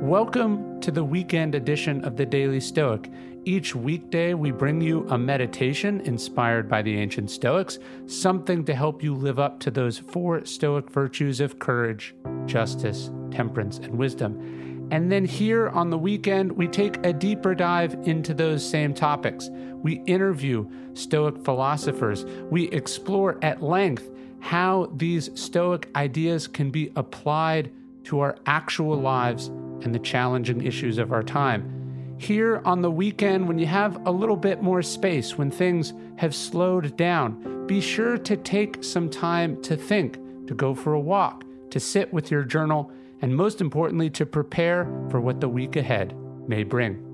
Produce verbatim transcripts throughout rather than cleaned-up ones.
Welcome to the weekend edition of the Daily Stoic. Each weekday, we bring you a meditation inspired by the ancient Stoics, something to help you live up to those four Stoic virtues of courage, justice, temperance, and wisdom. And then here on the weekend, we take a deeper dive into those same topics. We interview Stoic philosophers. We explore at length how these Stoic ideas can be applied to our actual lives and the challenging issues of our time. Here on the weekend, when you have a little bit more space, when things have slowed down, be sure to take some time to think, to go for a walk, to sit with your journal, and most importantly, to prepare for what the week ahead may bring.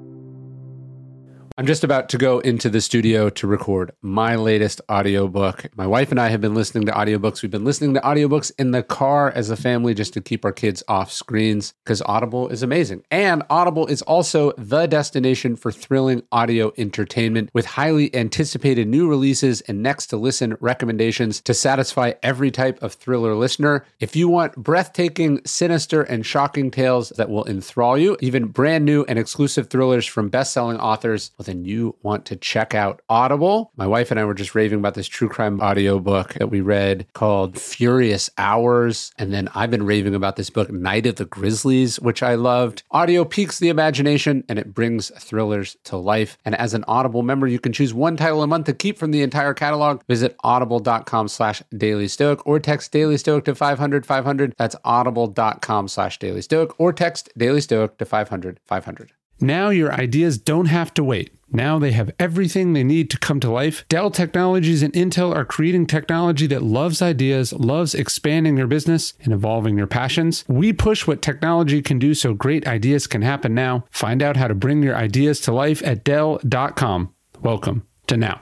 I'm just about to go into the studio to record my latest audiobook. My wife and I have been listening to audiobooks. We've been listening to audiobooks in the car as a family just to keep our kids off screens because Audible is amazing. And Audible is also the destination for thrilling audio entertainment with highly anticipated new releases and next to listen recommendations to satisfy every type of thriller listener. If you want breathtaking, sinister, and shocking tales that will enthrall you, even brand new and exclusive thrillers from best-selling authors, then you want to check out Audible. My wife and I were just raving about this true crime audiobook that we read called Furious Hours. And then I've been raving about this book, Night of the Grizzlies, which I loved. Audio piques the imagination and it brings thrillers to life. And as an Audible member, you can choose one title a month to keep from the entire catalog. Visit audible.com slash Daily Stoic or text Daily Stoic to five hundred five hundred. That's audible.com slash Daily Stoic or text Daily Stoic to five hundred five hundred. Now your ideas don't have to wait. Now they have everything they need to come to life. Dell Technologies and Intel are creating technology that loves ideas, loves expanding your business and evolving your passions. We push what technology can do so great ideas can happen now. Find out how to bring your ideas to life at Dell dot com. Welcome to Now.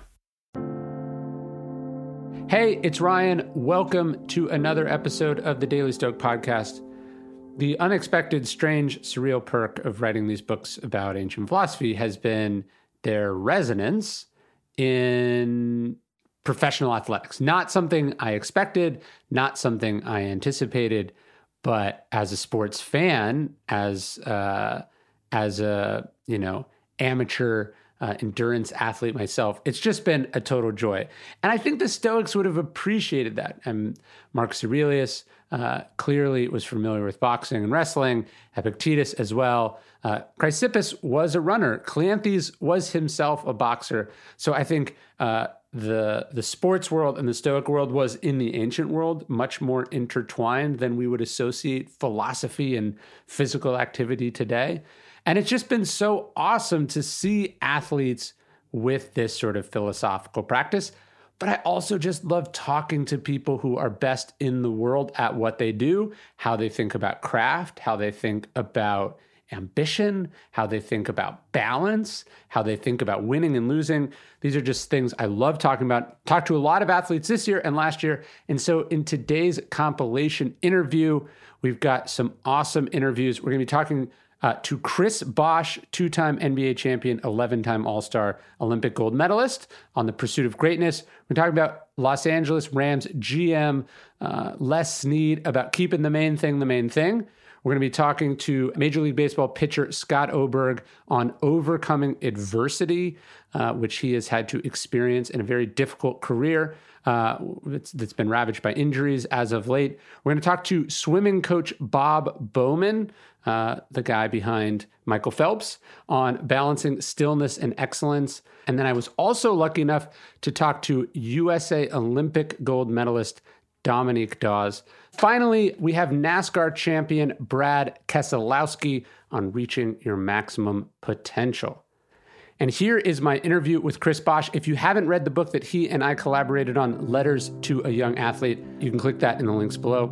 Hey, it's Ryan. Welcome to another episode of the Daily Stoic Podcast. The unexpected, strange, surreal perk of writing these books about ancient philosophy has been their resonance in professional athletics. Not something I expected, not something I anticipated, but as a sports fan, as uh, as a you know amateur uh, endurance athlete myself, it's just been a total joy. And I think the Stoics would have appreciated that. And Marcus Aurelius uh, clearly was familiar with boxing and wrestling, Epictetus as well. Uh, Chrysippus was a runner. Cleanthes was himself a boxer. So I think uh, the the sports world and the Stoic world was in the ancient world much more intertwined than we would associate philosophy and physical activity today. And it's just been so awesome to see athletes with this sort of philosophical practice. But I also just love talking to people who are best in the world at what they do, how they think about craft, how they think about ambition, how they think about balance, how they think about winning and losing. These are just things I love talking about. Talked to a lot of athletes this year and last year. And so in today's compilation interview, we've got some awesome interviews. We're going to be talking uh, to Chris Bosh, two-time N B A champion, eleven-time All-Star Olympic gold medalist on the pursuit of greatness. We're talking about Los Angeles Rams G M uh, Les Snead about keeping the main thing the main thing. We're going to be talking to Major League Baseball pitcher Scott Oberg on overcoming adversity, uh, which he has had to experience in a very difficult career uh, that's been ravaged by injuries as of late. We're going to talk to swimming coach Bob Bowman, uh, the guy behind Michael Phelps, on balancing stillness and excellence. And then I was also lucky enough to talk to U S A Olympic gold medalist Dominique Dawes. Finally, we have NASCAR champion Brad Keselowski on reaching your maximum potential. And here is my interview with Chris Bosh. If you haven't read the book that he and I collaborated on, Letters to a Young Athlete, you can click that in the links below.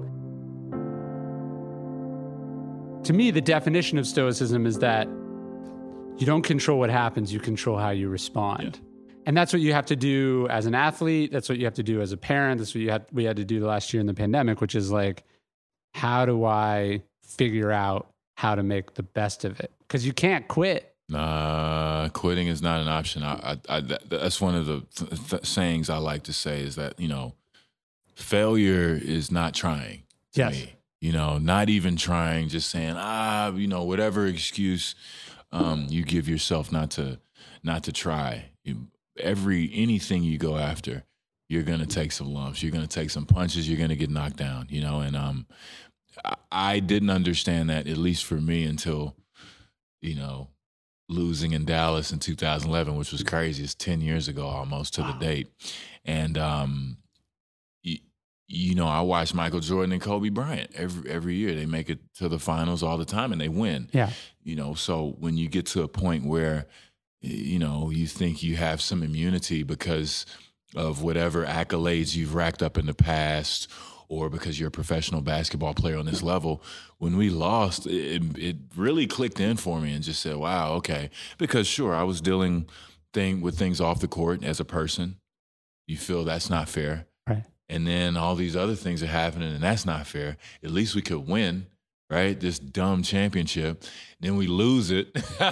To me, the definition of Stoicism is that you don't control what happens, you control how you respond. Yeah. And that's what you have to do as an athlete. That's what you have to do as a parent. That's what you had, we had to do last year in the pandemic, which is like, how do I figure out how to make the best of it? Because you can't quit. Nah, quitting is not an option. I, I, I that, that's one of the th- th- sayings I like to say is that, you know, failure is not trying. To yes. me. You know, not even trying, just saying, ah, you know, whatever excuse um, you give yourself not to not to try. You, every anything you go after, you're gonna take some lumps. You're gonna take some punches. You're gonna get knocked down. You know, and um, I, I didn't understand that, at least for me, until, you know, losing in Dallas in two thousand eleven, which was crazy. It's ten years ago almost to wow. the date, and um. You know, I watch Michael Jordan and Kobe Bryant every every year. They make it to the finals all the time and they win. Yeah. You know, so when you get to a point where, you know, you think you have some immunity because of whatever accolades you've racked up in the past, or because you're a professional basketball player on this level, when we lost, it, it really clicked in for me and just said, wow, okay. Because sure, I was dealing thing with things off the court as a person. You feel that's not fair. Right. And then all these other things are happening, and that's not fair. At least we could win, right? This dumb championship. Then we lose it.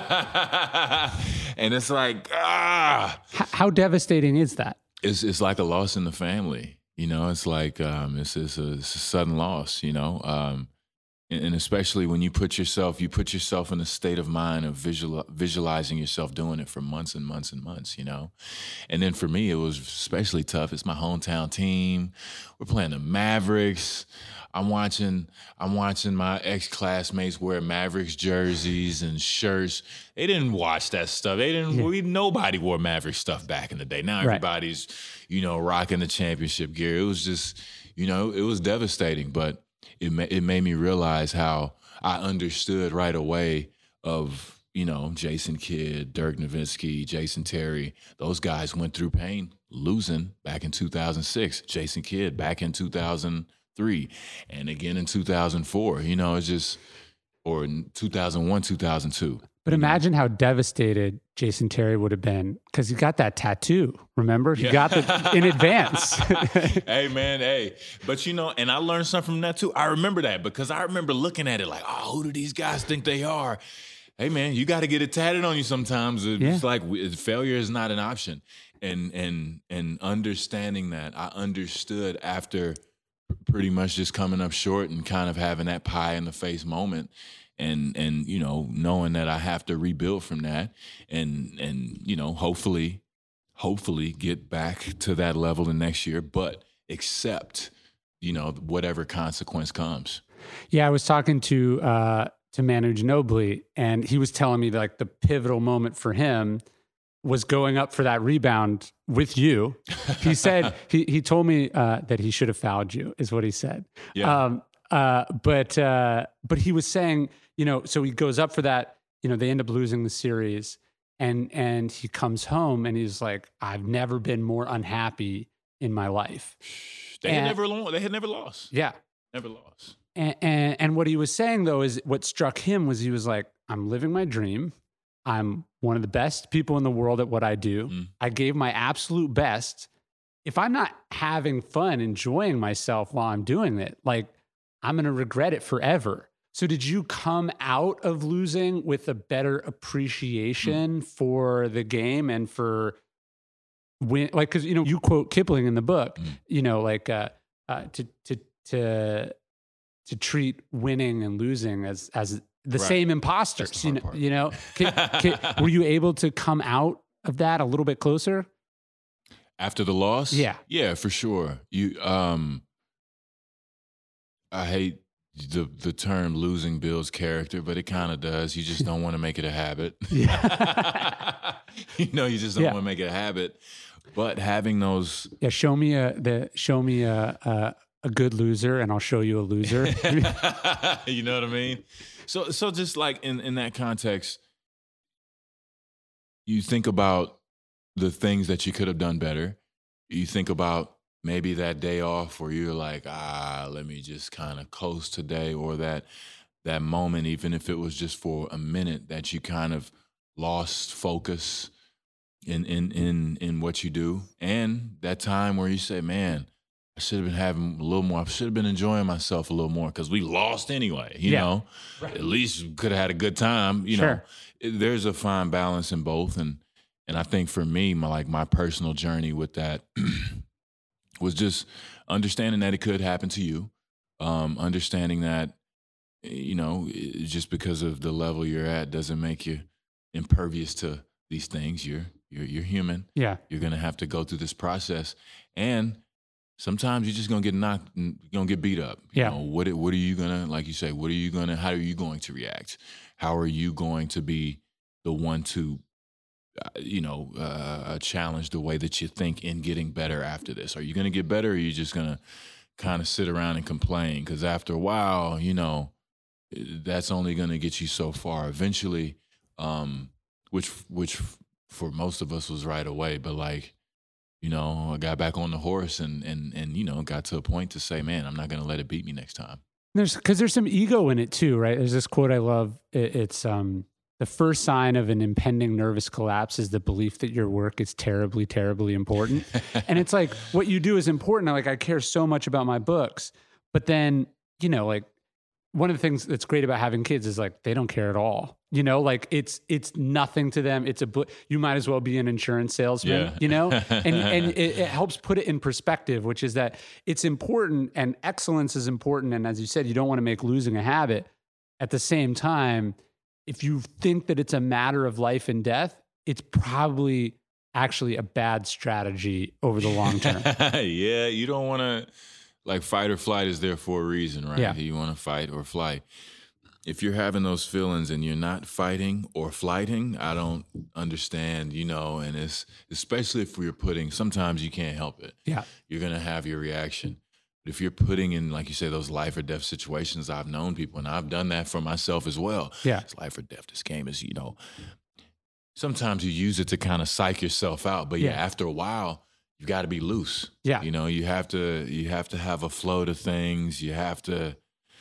And it's like, ah. How, how devastating is that? It's it's like a loss in the family. You know, it's like um, it's, it's, a, it's a sudden loss, you know. Um, and, and especially when you put yourself, you put yourself in a state of mind of visual, visualizing yourself doing it for months and months and months, you know. And then for me, it was especially tough. It's my hometown team. We're playing the Mavericks. I'm watching I'm watching my ex-classmates wear Mavericks jerseys and shirts. They didn't watch that stuff. They didn't yeah. we nobody wore Mavericks stuff back in the day. Now everybody's, right. you know, rocking the championship gear. It was just, you know, it was devastating, but it ma- it made me realize how I understood right away of, you know, Jason Kidd, Dirk Nowitzki, Jason Terry. Those guys went through pain losing back in two thousand six. Jason Kidd back in two thousand three, and again in two thousand four. You know, it's just, or in two thousand one, two thousand two. But imagine how devastated Jason Terry would have been, because he got that tattoo. Remember, he yeah. got it in advance. Hey, man, hey. But you know, and I learned something from that too. I remember that because I remember looking at it like, oh, who do these guys think they are? Hey, man, you got to get it tatted on you sometimes. It's yeah. like failure is not an option. And and and understanding that, I understood after pretty much just coming up short and kind of having that pie in the face moment, and and you know, knowing that I have to rebuild from that, and and you know, hopefully hopefully get back to that level the next year, but accept, you know, whatever consequence comes. Yeah, I was talking to uh to Manu Ginobili, and he was telling me like the pivotal moment for him was going up for that rebound with you. He said, he he told me uh, that he should have fouled you, is what he said. Yeah. Um, uh, but uh, but he was saying, you know, so he goes up for that, you know, they end up losing the series, and and he comes home and he's like, I've never been more unhappy in my life. They and, had never lost. They had never lost. Yeah. Never lost. And, and and what he was saying though is what struck him was he was like, I'm living my dream. I'm one of the best people in the world at what I do. Mm. I gave my absolute best. If I'm not having fun, enjoying myself while I'm doing it, like I'm going to regret it forever. So did you come out of losing with a better appreciation mm. for the game and for win? Like, cause you know, you quote Kipling in the book, mm. you know, like, uh, uh, to, to, to, to treat winning and losing as, as the right. same imposters, you know, you know, can, can, were you able to come out of that a little bit closer after the loss? Yeah. Yeah, for sure. You, um, I hate the, the term losing builds character, but it kind of does. You just don't want to make it a habit. Yeah. You know, you just don't yeah. want to make it a habit, but having those, yeah, show me a, the, show me a, a, a good loser and I'll show you a loser. You know what I mean? So, so just like in, in that context, you think about the things that you could have done better. You think about maybe that day off where you're like, ah, let me just kind of coast today, or that that moment, even if it was just for a minute, that you kind of lost focus in in in in what you do, and that time where you say, man, I should have been having a little more. I should have been enjoying myself a little more because we lost anyway, you yeah. know. Right. At least could have had a good time, you sure. know. It, there's a fine balance in both, and and I think for me, my like my personal journey with that was just understanding that it could happen to you, Um, understanding that, you know, just because of the level you're at doesn't make you impervious to these things. You're you're you're human. Yeah. You're gonna have to go through this process, and sometimes you're just gonna get knocked, you're gonna get beat up. You Yeah. know, what what are you gonna, like you say, what are you gonna, how are you going to react? How are you going to be the one to, uh, you know, uh, challenge the way that you think in getting better after this? Are you gonna get better, or are you just gonna kind of sit around and complain? Because after a while, you know, that's only gonna get you so far. Eventually, um, which which for most of us was right away, but like, you know, I got back on the horse and and and you know, got to a point to say, man, I'm not going to let it beat me next time. There's because there's some ego in it too, right? There's this quote I love. It, it's um, the first sign of an impending nervous collapse is the belief that your work is terribly, terribly important. And it's like, what you do is important. Like, I care so much about my books, but then, you know, like, one of the things that's great about having kids is like, they don't care at all. You know, like it's, it's nothing to them. It's a, you might as well be an insurance salesman, Yeah. you know, and, and it, it helps put it in perspective, which is that it's important and excellence is important. And as you said, you don't want to make losing a habit. At the same time, if you think that it's a matter of life and death, it's probably actually a bad strategy over the long term. Yeah. You don't want to, like, fight or flight is there for a reason, right? Yeah. You want to fight or flight. If you're having those feelings and you're not fighting or flighting, I don't understand, you know, and it's, especially if we're putting, sometimes you can't help it. Yeah. You're going to have your reaction. But if you're putting in, like you say, those life or death situations, I've known people, and I've done that for myself as well. Yeah. It's life or death. This game is, you know, sometimes you use it to kind of psych yourself out. But yeah, Yeah. after a while, you got to be loose. Yeah. You know, you have to, you have to have a flow to things. You have to,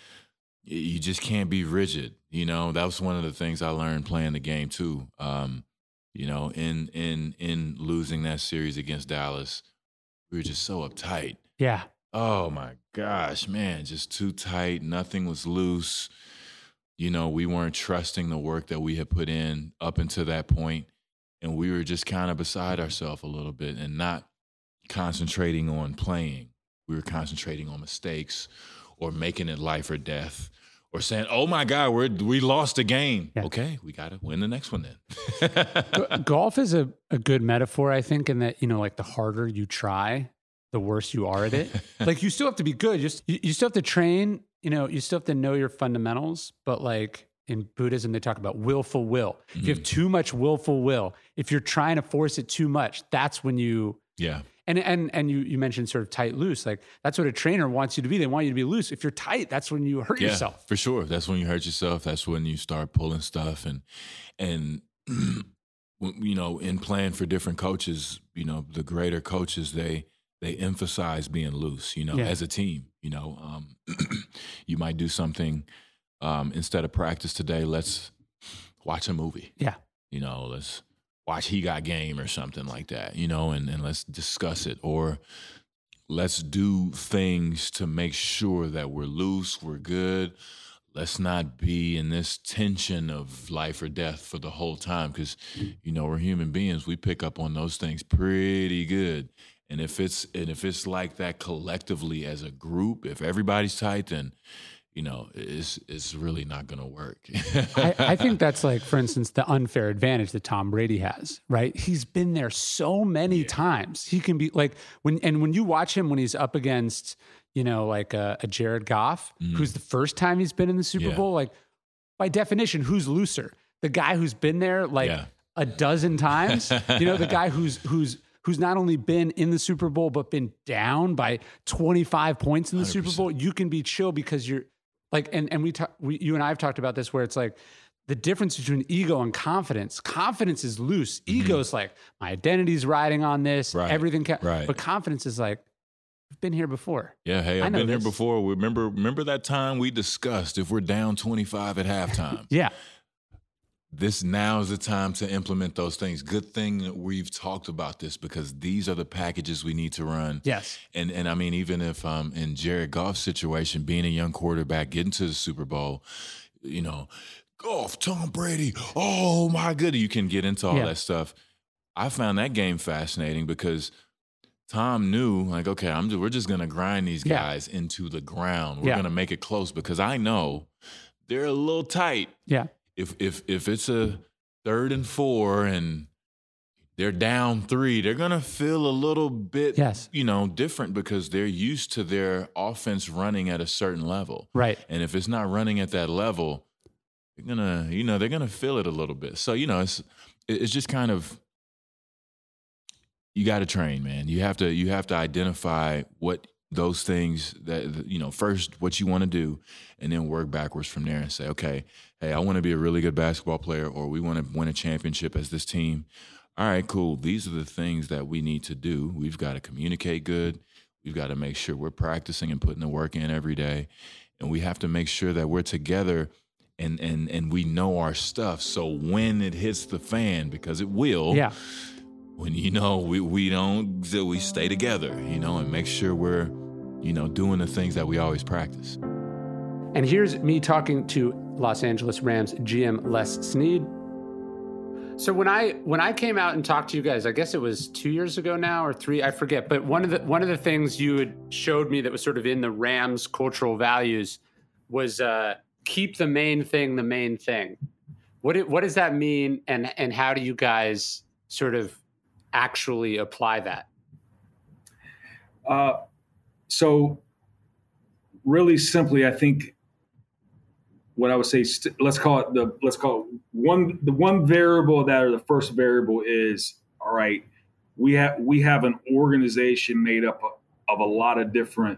you just can't be rigid. You know, that was one of the things I learned playing the game too. Um, you know, in, in, in losing that series against Dallas, we were just so uptight. Yeah. Oh my gosh, man, just too tight. Nothing was loose. You know, we weren't trusting the work that we had put in up until that point, and we were just kind of beside ourselves a little bit and not concentrating on playing. We were concentrating on mistakes or making it life or death or saying, oh my God, we're, we lost a game. Yeah. Okay, we got to win the next one then. G- Golf is a, a good metaphor, I think, in that, you know, like the harder you try, the worse you are at it. Like, you still have to be good. Just you, you still have to train, you know, you still have to know your fundamentals, but like in Buddhism, they talk about willful will. Mm-hmm. If you have too much willful will, if you're trying to force it too much, that's when you... Yeah. And and and you you mentioned sort of tight, loose. Like, that's what a trainer wants you to be. They want you to be loose. If you're tight, that's when you hurt yeah, yourself. For sure. That's when you hurt yourself. That's when you start pulling stuff. And, and you know, in playing for different coaches, you know, the greater coaches, they they emphasize being loose, you know, Yeah. as a team. You know, um, you might do something um, instead of practice today, let's watch a movie. Yeah. You know, let's watch He Got Game or something like that, you know, and, and let's discuss it. Or let's do things to make sure that we're loose, we're good. Let's not be in this tension of life or death for the whole time because, you know, we're human beings. We pick up on those things pretty good. And if it's and if it's like that collectively as a group, if everybody's tight, then, you know, it's, it's really not going to work. I, I think that's like, for instance, the unfair advantage that Tom Brady has, right? He's been there so many yeah. times. He can be like, when and when you watch him when he's up against, you know, like a, a Jared Goff, mm. who's the first time he's been in the Super yeah. Bowl, like, by definition, who's looser? The guy who's been there like yeah. a dozen times, you know, the guy who's who's who's not only been in the Super Bowl, but been down by twenty-five points in the one hundred percent. Super Bowl. You can be chill because you're like, and, and we, talk, we, you and I have talked about this where it's like the difference between ego and confidence. Confidence is loose. Mm-hmm. Ego is like, my identity's riding on this, right. everything. Ca- right. But confidence is like, I've been here before. Yeah. Hey, I've been this. here before. Remember, remember that time we discussed if we're down twenty-five at halftime. yeah. This now is the time to implement those things. Good thing that we've talked about this because these are the packages we need to run. Yes. And and I mean, even if um in Jared Goff's situation, being a young quarterback, getting to the Super Bowl, you know, Goff, Tom Brady, oh my goodness, you can get into all yeah. that stuff. I found that game fascinating because Tom knew, like, okay, I'm we're just gonna grind these Yeah. guys into the ground. We're Yeah. gonna make it close because I know they're a little tight. Yeah. If if if it's a third and four and they're down three, they're gonna feel a little bit, Yes. you know, different because they're used to their offense running at a certain level. Right. And if it's not running at that level, they're gonna, you know, they're gonna feel it a little bit. So, you know, it's it's just kind of, you got to train, man. You have to you have to identify what those things that, you know, first what you want to do, and then work backwards from there and say, okay, hey, I want to be a really good basketball player, or we want to win a championship as this team. All right, cool. These are the things that we need to do. We've got to communicate good. We've got to make sure we're practicing and putting the work in every day, and we have to make sure that we're together and and and we know our stuff. So when it hits the fan, because it will, Yeah. when, you know, we, we don't, we stay together, you know, and make sure we're, you know, doing the things that we always practice. And here's me talking to Los Angeles Rams G M Les Snead. So when I when I came out and talked to you guys, I guess it was two years ago now or three, I forget. But one of the one of the things you had showed me that was sort of in the Rams cultural values was uh, keep the main thing the main thing. What it, what does that mean, and and how do you guys sort of actually apply that? Uh, so really simply, I think what I would say, st- let's call it the, let's call it one, the one variable that, or the first variable is, all right, we have, we have an organization made up of, of a lot of different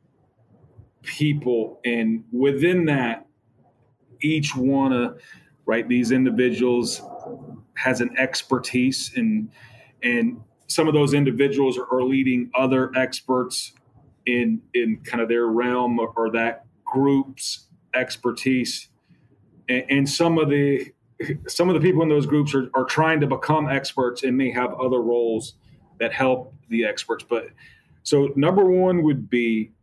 people. And within that, each one of, right, these individuals has an expertise, and, and some of those individuals are, are leading other experts in, in kind of their realm, or, or that group's expertise. And, and some of the, some of the people in those groups are, are trying to become experts and may have other roles that help the experts. But so number one would be,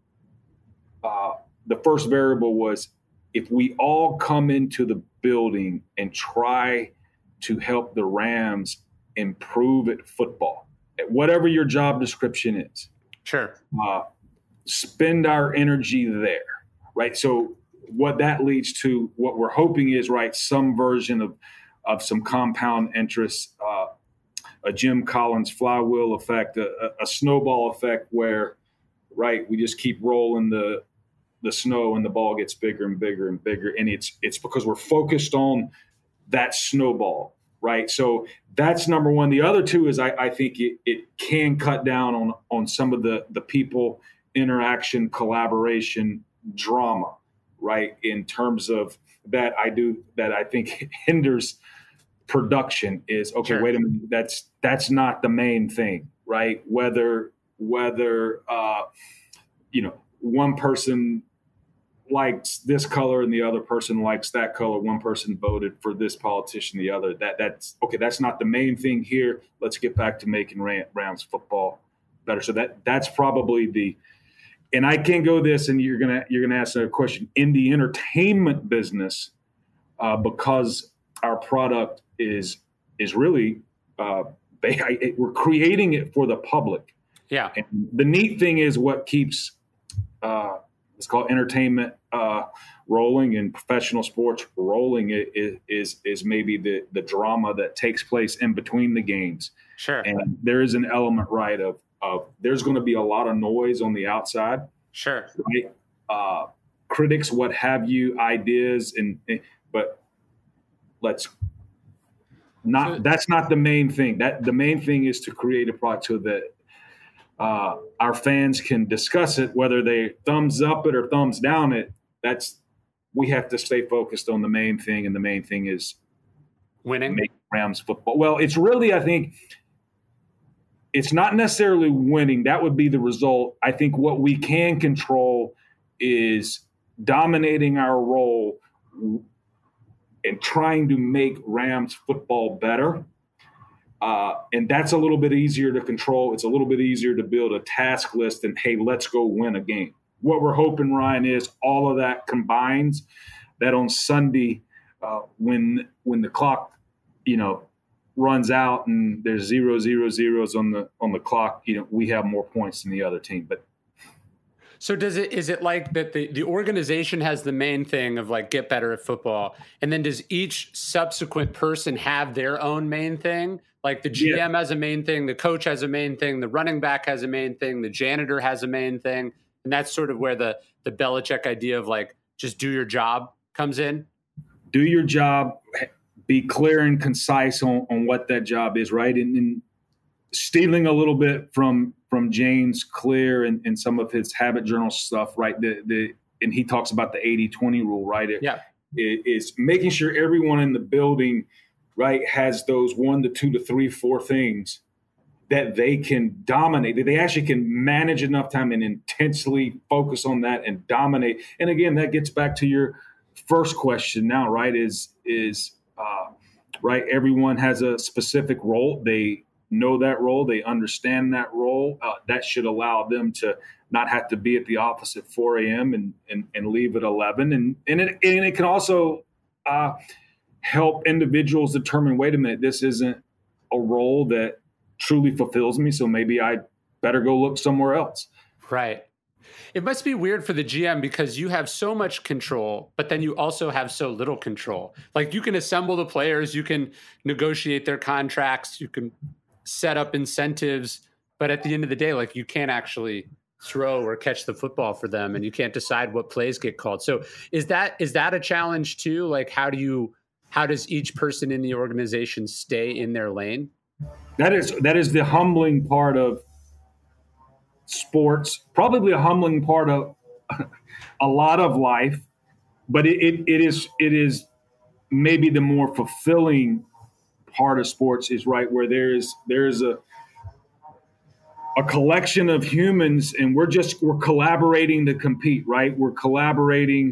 uh, the first variable was, if we all come into the building and try to help the Rams improve at football, at whatever your job description is. Sure. Uh, spend our energy there, right? So what that leads to, what we're hoping is, right, some version of, of some compound interest, uh, a Jim Collins flywheel effect, a, a snowball effect where, right, we just keep rolling the the snow and the ball gets bigger and bigger and bigger. And it's it's because we're focused on that snowball, right? So that's number one. The other two is I, I think it, it can cut down on, on some of the, the people interaction, collaboration, drama, right? In terms of that, I do that I think hinders production is, okay, Sure. wait a minute, that's that's not the main thing, right? Whether whether uh, you know, one person likes this color and the other person likes that color. One person voted for this politician, the other. That that's okay. That's not the main thing here. Let's get back to making Rams football better. So that that's probably the. And I can go this, and you're gonna you're gonna ask a question in the entertainment business, uh, because our product is is really uh, we're creating it for the public. Yeah. And the neat thing is what keeps. Uh, It's called entertainment uh, rolling, and professional sports rolling is, is is maybe the the drama that takes place in between the games. Sure. And there is an element, right, of of there's going to be a lot of noise on the outside. Sure. Right. Uh, critics, what have you, ideas, and but let's not. So, that's not the main thing. That the main thing is to create a product so that. Uh, our fans can discuss it, whether they thumbs up it or thumbs down it. That's we have to stay focused on the main thing, and the main thing is winning. Make Rams football. Well, it's really, I think, it's not necessarily winning. That would be the result. I think what we can control is dominating our role and trying to make Rams football better. Uh, and that's a little bit easier to control. It's a little bit easier to build a task list and, hey, let's go win a game. What we're hoping, Ryan, is all of that combines, that on Sunday, uh, when when the clock, you know, runs out and there's zero, zero, zeros on the on the clock, you know, we have more points than the other team. But so does it, is it like that the, the organization has the main thing of like get better at football, and then does each subsequent person have their own main thing? Like the G M yeah. has a main thing, the coach has a main thing, the running back has a main thing, the janitor has a main thing. And that's sort of where the, the Belichick idea of like, just do your job comes in. Do your job, be clear and concise on, on what that job is, right? And, and stealing a little bit from from James Clear and, and some of his habit journal stuff, right? The the and he talks about the eighty twenty rule, right? It, yeah. It, it's making sure everyone in the building, right, has those one to two to three, four things that they can dominate, that they actually can manage enough time and intensely focus on that and dominate. And again, that gets back to your first question now, right, is, is uh, right, everyone has a specific role. They know that role. They understand that role. Uh, that should allow them to not have to be at the office at four a.m. and, and, and leave at eleven. And, and, it, and it can also uh, help individuals determine, wait a minute, this isn't a role that truly fulfills me, so maybe I better go look somewhere else. Right. It must be weird for the G M because you have so much control, but then you also have so little control. Like you can assemble the players, you can negotiate their contracts, you can set up incentives, but at the end of the day, like you can't actually throw or catch the football for them, and you can't decide what plays get called. So is that is that a challenge too? Like how do you how does each person in the organization stay in their lane? That is that is the humbling part of sports, probably a humbling part of a lot of life, but it, it, it is it is maybe the more fulfilling part of sports is right where there is there is a a collection of humans and we're just we're collaborating to compete, right? We're collaborating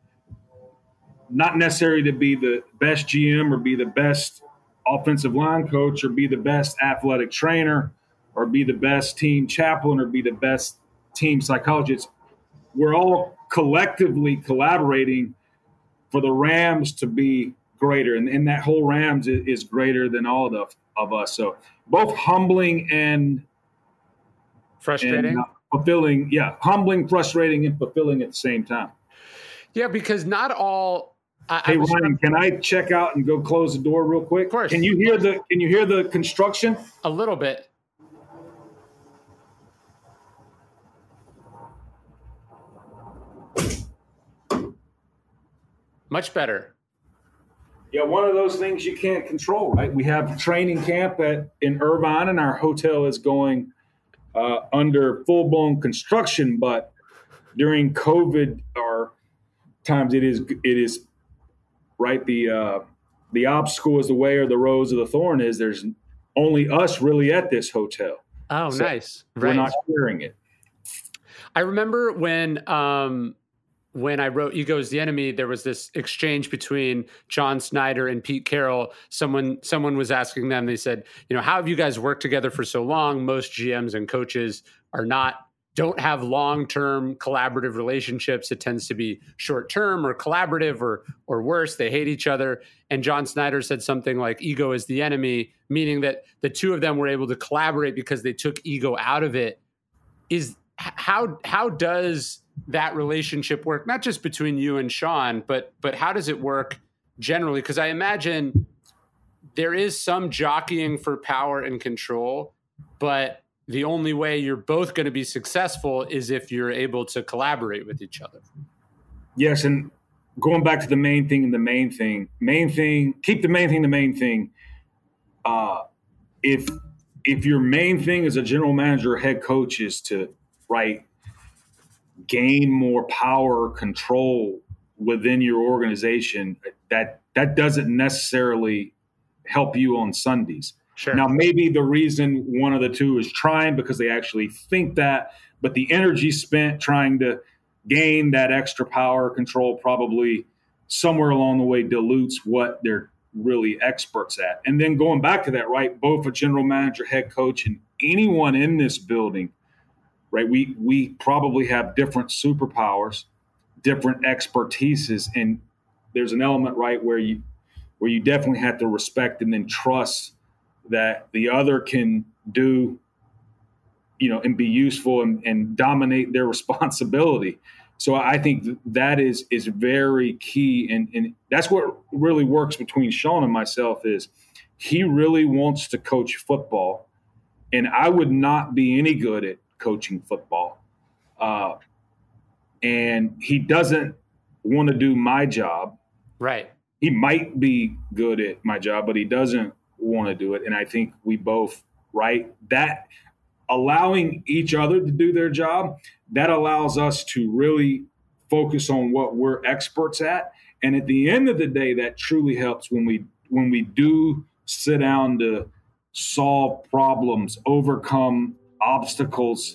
not necessarily to be the best G M or be the best offensive line coach or be the best athletic trainer or be the best team chaplain or be the best team psychologist. We're all collectively collaborating for the Rams to be greater. And, and that whole Rams is, is greater than all of, the, of us. So both humbling and frustrating, and, uh, fulfilling. Yeah. Humbling, frustrating, and fulfilling at the same time. Yeah. Because not all, I, hey I was, Ryan, can I check out and go close the door real quick? Of course. Can you hear the Can you hear the construction? A little bit. Much better. Yeah, one of those things you can't control, right? We have training camp at in Irvine, and our hotel is going uh, under full blown construction. But during COVID, or times it is it is. Right, the uh, the obstacle is the way, or the rose of the thorn is. There's only us really at this hotel. Oh, so nice! We're right. not sharing it. I remember when um, when I wrote "Ego is the Enemy," there was this exchange between John Snyder and Pete Carroll. Someone someone was asking them. They said, "You know, how have you guys worked together for so long? Most G Ms and coaches are not." Don't have long-term collaborative relationships. It tends to be short-term or collaborative or or worse, they hate each other. And John Snyder said something like ego is the enemy, meaning that the two of them were able to collaborate because they took ego out of it. Is how how does that relationship work? Not just between you and Sean, but but how does it work generally? Because I imagine there is some jockeying for power and control, but the only way you're both going to be successful is if you're able to collaborate with each other. Yes, and going back to the main thing and the main thing, main thing, keep the main thing the main thing. Uh, if if your main thing as a general manager or head coach is to, right, gain more power or control within your organization, that that doesn't necessarily help you on Sundays. Sure. Now, maybe the reason one of the two is trying because they actually think that, but the energy spent trying to gain that extra power control probably somewhere along the way dilutes what they're really experts at. And then going back to that, right, both a general manager, head coach, and anyone in this building, right, we we probably have different superpowers, different expertises, and there's an element, right, where you where you definitely have to respect and then trust that the other can do, you know, and be useful and, and dominate their responsibility. So I think that is is very key. And, and that's what really works between Sean and myself is he really wants to coach football. And I would not be any good at coaching football. Uh, and he doesn't want to do my job. Right. He might be good at my job, but he doesn't want to do it. And I think we both, right, that allowing each other to do their job, that allows us to really focus on what we're experts at. And at the end of the day, that truly helps when we when we do sit down to solve problems, overcome obstacles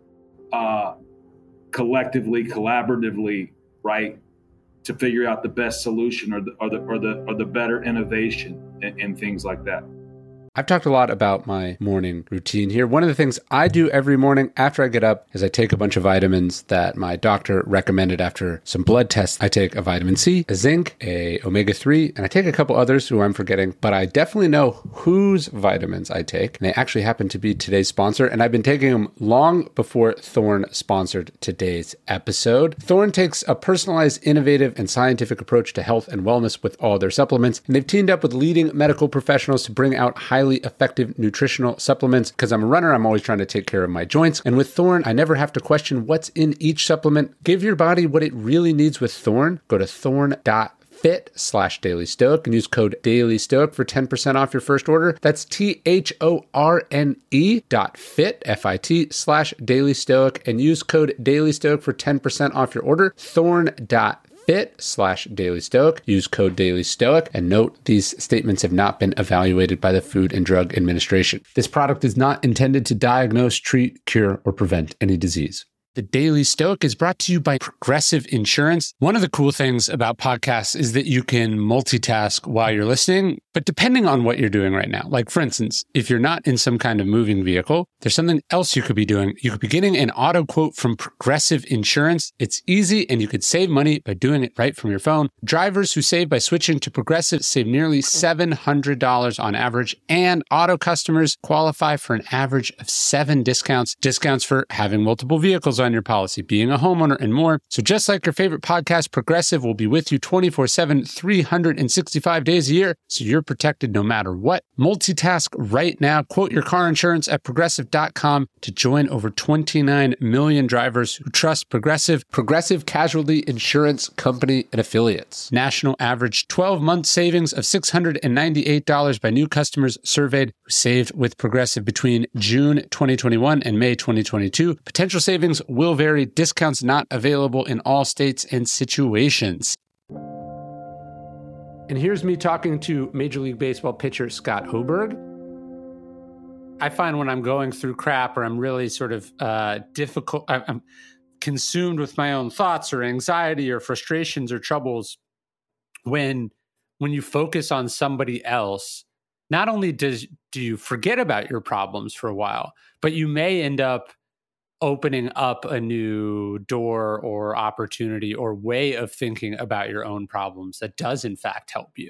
uh, collectively, collaboratively, right, to figure out the best solution or the or the or the, or the better innovation and, and things like that. I've talked a lot about my morning routine here. One of the things I do every morning after I get up is I take a bunch of vitamins that my doctor recommended after some blood tests. I take a vitamin C, a zinc, a omega three, and I take a couple others who I'm forgetting, but I definitely know whose vitamins I take. And they actually happen to be today's sponsor, and I've been taking them long before Thorne sponsored today's episode. Thorne takes a personalized, innovative, and scientific approach to health and wellness with all their supplements, and they've teamed up with leading medical professionals to bring out highly effective nutritional supplements. Because I'm a runner, I'm always trying to take care of my joints. And with Thorne, I never have to question what's in each supplement. Give your body what it really needs with Thorne. Go to thorne dot fit slash Daily Stoic and use code Daily Stoic for ten percent off your first order. That's T H O R N E dot fit, F I T, slash Daily Stoic and use code Daily Stoic for ten percent off your order. thorne dot fit slash Daily Stoic. Use code Daily Stoic and note these statements have not been evaluated by the Food and Drug Administration. This product is not intended to diagnose, treat, cure, or prevent any disease. The Daily Stoic is brought to you by Progressive Insurance. One of the cool things about podcasts is that you can multitask while you're listening, but depending on what you're doing right now, like for instance, if you're not in some kind of moving vehicle, there's something else you could be doing. You could be getting an auto quote from Progressive Insurance. It's easy and you could save money by doing it right from your phone. Drivers who save by switching to Progressive save nearly seven hundred dollars on average, and auto customers qualify for an average of seven discounts. Discounts for having multiple vehicles on your policy, being a homeowner, and more. So just like your favorite podcast, Progressive will be with you twenty-four seven, three hundred sixty-five days a year, so you're protected no matter what. Multitask right now. Quote your car insurance at progressive dot com to join over twenty-nine million drivers who trust Progressive. Progressive Casualty Insurance Company and Affiliates. National average twelve-month savings of six hundred ninety-eight dollars by new customers surveyed who saved with Progressive between June twenty twenty-one and May twenty twenty-two. Potential savings will vary. Discounts not available in all states and situations. And here's me talking to Major League Baseball pitcher Scott Hoberg. I find when I'm going through crap or I'm really sort of uh, difficult, I'm consumed with my own thoughts or anxiety or frustrations or troubles, when when you focus on somebody else, not only does do you forget about your problems for a while, but you may end up opening up a new door or opportunity or way of thinking about your own problems that does in fact help you.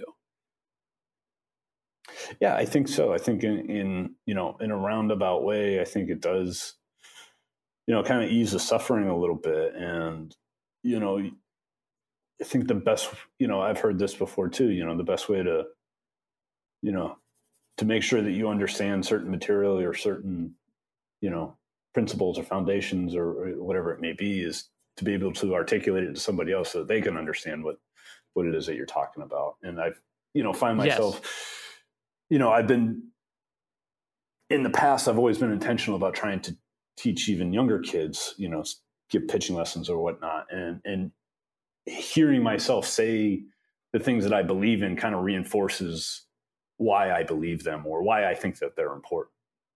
Yeah, I think so. I think in, in, you know, in a roundabout way, I think it does, you know, kind of ease the suffering a little bit. And, you know, I think the best, you know, I've heard this before too, you know, the best way to, you know, to make sure that you understand certain material or certain, you know, principles or foundations or, or whatever it may be is to be able to articulate it to somebody else so that they can understand what, what it is that you're talking about. And I've, you know, find myself, yes. you know, I've been in the past, I've always been intentional about trying to teach even younger kids, you know, give pitching lessons or whatnot. And, and hearing myself say the things that I believe in kind of reinforces why I believe them or why I think that they're important.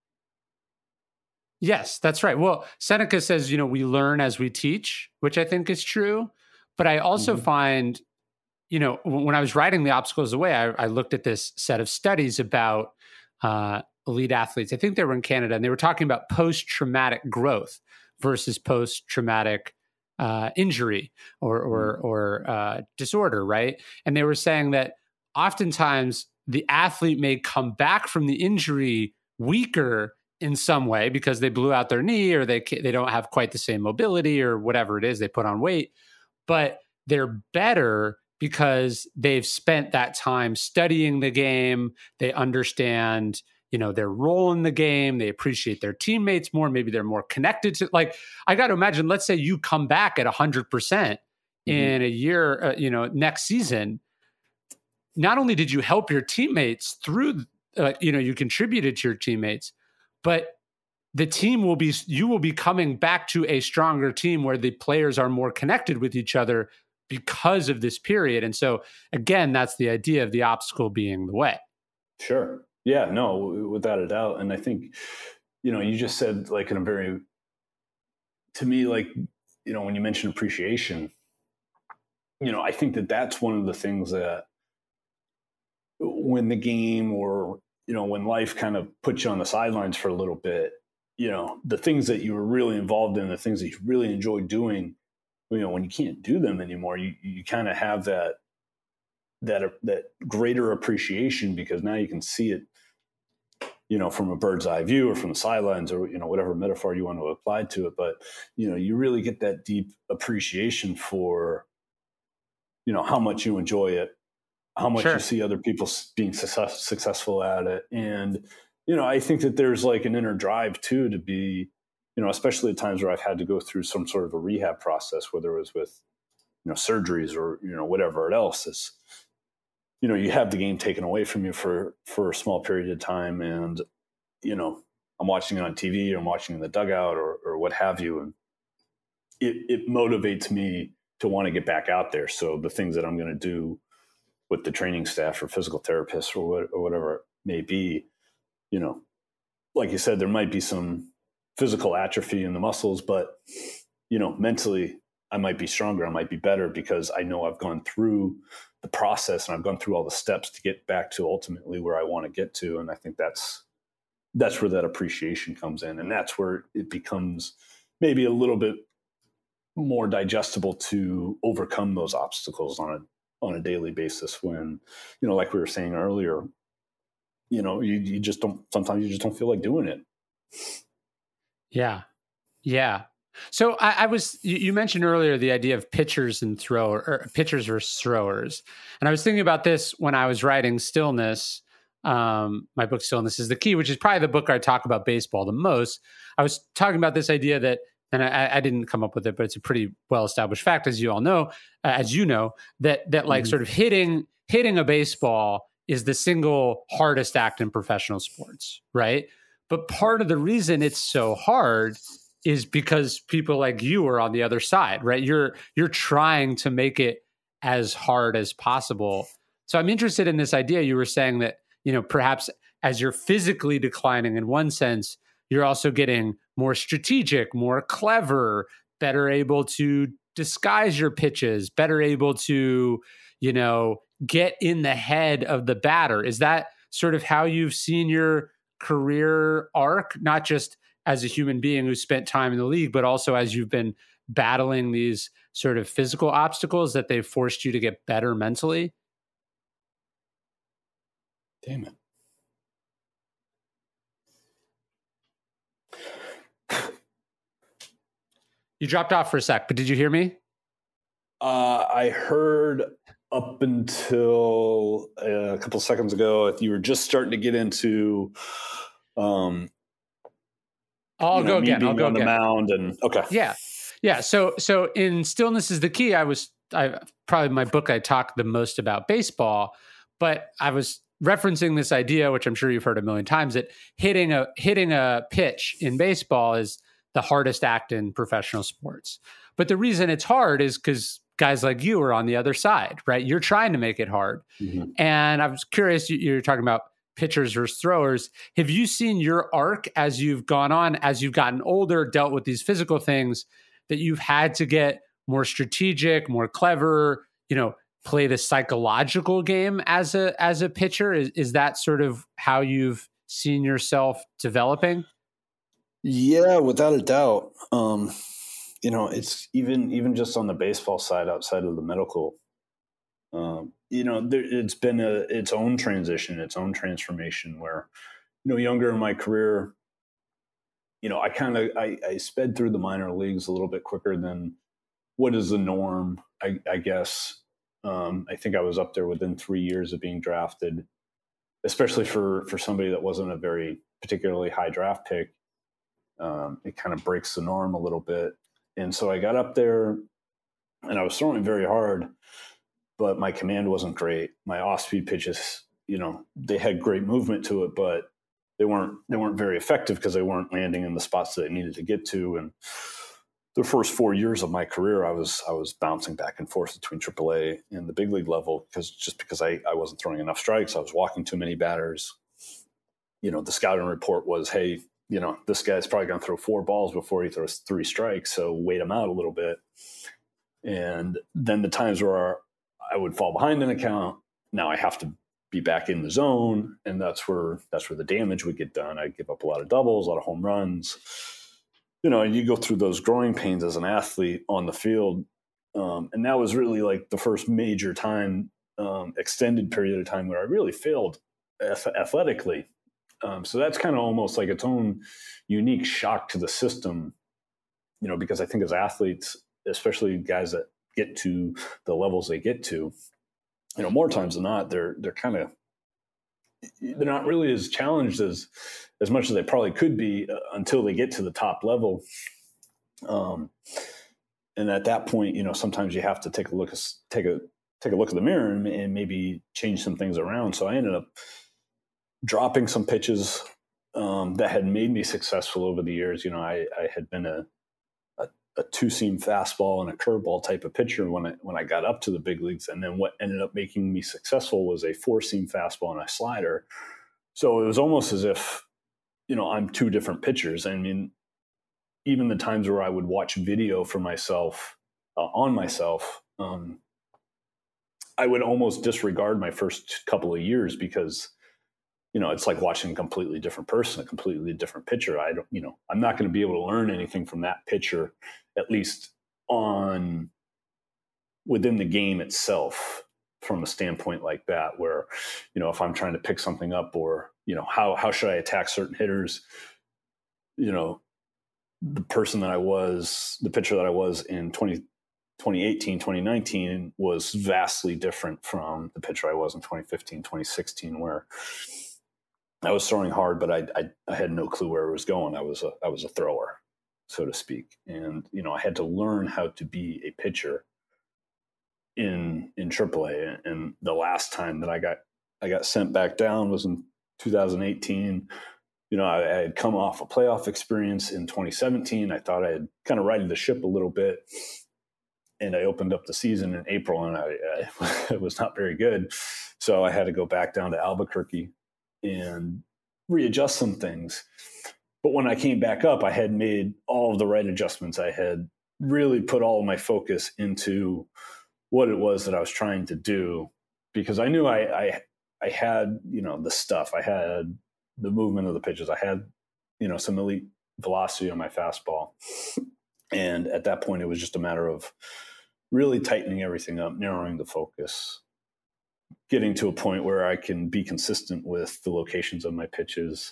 Yes, that's right. Well, Seneca says, you know, we learn as we teach, which I think is true. But I also mm-hmm. find, you know, when I was writing The Obstacles Away, I, I looked at this set of studies about uh, elite athletes. I think they were in Canada, and they were talking about post-traumatic growth versus post-traumatic uh, injury or or, mm-hmm. or uh, disorder, right? And they were saying that oftentimes the athlete may come back from the injury weaker in some way because they blew out their knee or they they don't have quite the same mobility or whatever it is, they put on weight, but they're better because they've spent that time studying the game. They understand, you know, their role in the game. They appreciate their teammates more. Maybe they're more connected to, like, I got to imagine, let's say you come back at one hundred percent mm-hmm. in a year, uh, you know, next season. Not only did you help your teammates through, uh, you know, you contributed to your teammates, but the team will be, you will be coming back to a stronger team where the players are more connected with each other because of this period. And so, again, that's the idea of the obstacle being the way. Sure. Yeah, no, without a doubt. And I think, you know, you just said, like, in a very, to me, like, you know, when you mentioned appreciation, you know, I think that that's one of the things that when the game or, you know, when life kind of puts you on the sidelines for a little bit, you know, the things that you were really involved in, the things that you really enjoyed doing, you know, when you can't do them anymore, you, you kind of have that, that, that greater appreciation because now you can see it, you know, from a bird's eye view or from the sidelines or, you know, whatever metaphor you want to apply to it. But, you know, you really get that deep appreciation for, you know, how much you enjoy it, how much sure. you see other people being success, successful at it. And, you know, I think that there's like an inner drive too, to be, you know, especially at times where I've had to go through some sort of a rehab process, whether it was with, you know, surgeries or, you know, whatever else is, you know, you have the game taken away from you for, for a small period of time. And, you know, I'm watching it on T V or I'm watching in the dugout or, or what have you. And it, it motivates me to want to get back out there. So the things that I'm going to do with the training staff or physical therapists or, what, or whatever it may be, you know, like you said, there might be some physical atrophy in the muscles, but, you know, mentally I might be stronger. I might be better because I know I've gone through the process and I've gone through all the steps to get back to ultimately where I want to get to. And I think that's, that's where that appreciation comes in. And that's where it becomes maybe a little bit more digestible to overcome those obstacles on a, on a daily basis when, you know, like we were saying earlier, you know, you, you just don't, sometimes you just don't feel like doing it. Yeah. Yeah. So I, I was, you, you mentioned earlier the idea of pitchers and thrower, or pitchers versus throwers. And I was thinking about this when I was writing Stillness, um, my book Stillness is the Key, which is probably the book I talk about baseball the most. I was talking about this idea that, and I, I didn't come up with it, but it's a pretty well-established fact, as you all know, uh, as you know, that that like mm-hmm. sort of hitting hitting a baseball is the single hardest act in professional sports, right? But part of the reason it's so hard is because people like you are on the other side, right? You're you're trying to make it as hard as possible. So I'm interested in this idea. You were saying that, you know, perhaps as you're physically declining in one sense, you're also getting more strategic, more clever, better able to disguise your pitches, better able to, you know, get in the head of the batter. Is that sort of how you've seen your career arc, not just as a human being who spent time in the league, but also as you've been battling these sort of physical obstacles that they've forced you to get better mentally? Damn it. You dropped off for a sec, but did you hear me? Uh, I heard up until uh, a couple seconds ago, you were just starting to get into. Um, I'll you go know, again. I'll go on again. The mound and okay, yeah, yeah. So, so in Stillness is the Key, I was I probably my book I talk the most about baseball, but I was referencing this idea, which I'm sure you've heard a million times, that hitting a hitting a pitch in baseball is the hardest act in professional sports. But the reason it's hard is because guys like you are on the other side, right? You're trying to make it hard. Mm-hmm. And I was curious, you're talking about pitchers versus throwers. Have you seen your arc as you've gone on, as you've gotten older, dealt with these physical things, that you've had to get more strategic, more clever, you know, play the psychological game as a as a pitcher? Is, is that sort of how you've seen yourself developing? Yeah, without a doubt. Um, you know, it's even even just on the baseball side, outside of the medical, um, you know, there, it's been a, its own transition, its own transformation where, you know, younger in my career, you know, I kind of, I, I sped through the minor leagues a little bit quicker than what is the norm, I, I guess. Um, I think I was up there within three years of being drafted, especially for, for somebody that wasn't a very particularly high draft pick. Um, it kind of breaks the norm a little bit. And so I got up there and I was throwing very hard, but my command wasn't great. My off-speed pitches, you know, they had great movement to it, but they weren't they weren't very effective because they weren't landing in the spots that I needed to get to. And the first four years of my career, I was I was bouncing back and forth between triple A and the big league level because just because I, I wasn't throwing enough strikes, I was walking too many batters. You know, the scouting report was, hey, you know, this guy's probably going to throw four balls before he throws three strikes, so wait him out a little bit. And then the times where I would fall behind an account, now I have to be back in the zone, and that's where that's where the damage would get done. I'd give up a lot of doubles, a lot of home runs. You know, and you go through those growing pains as an athlete on the field. Um, and that was really like the first major time, um, extended period of time where I really failed ath- athletically. Um, so that's kind of almost like its own unique shock to the system, you know, because I think as athletes, especially guys that get to the levels they get to, you know, more times than not, they're they're kind of they're not really as challenged as as much as they probably could be uh, until they get to the top level. Um, and at that point, you know, sometimes you have to take a look take a take a look at the mirror and, and maybe change some things around. So I ended up dropping some pitches um, that had made me successful over the years. You know, I, I had been a, a, a two-seam fastball and a curveball type of pitcher when I, when I got up to the big leagues. And then what ended up making me successful was a four-seam fastball and a slider. So it was almost as if, you know, I'm two different pitchers. I mean, even the times where I would watch video for myself, uh, on myself, um, I would almost disregard my first couple of years because, you know, it's like watching a completely different person, a completely different pitcher. I don't, you know, I'm not going to be able to learn anything from that pitcher, at least on within the game itself, from a standpoint like that, where, you know, if I'm trying to pick something up or, you know, how, how should I attack certain hitters? You know, the person that I was, the pitcher that I was in twenty eighteen, twenty nineteen was vastly different from the pitcher I was in twenty fifteen, twenty sixteen, where I was throwing hard, but I, I I had no clue where it was going. I was a I was a thrower, so to speak, and you know I had to learn how to be a pitcher in in triple A. And the last time that I got I got sent back down was in two thousand eighteen. You know, I, I had come off a playoff experience in twenty seventeen. I thought I had kind of righted the ship a little bit, and I opened up the season in April, and I, I it was not very good. So I had to go back down to Albuquerque and readjust some things. But when I came back up, I had made all of the right adjustments. I had really put all of my focus into what it was that I was trying to do, because I knew I, I, I had, you know, the stuff. I had the movement of the pitches. I had, you know, some elite velocity on my fastball. And at that point, it was just a matter of really tightening everything up, narrowing the focus, getting to a point where I can be consistent with the locations of my pitches.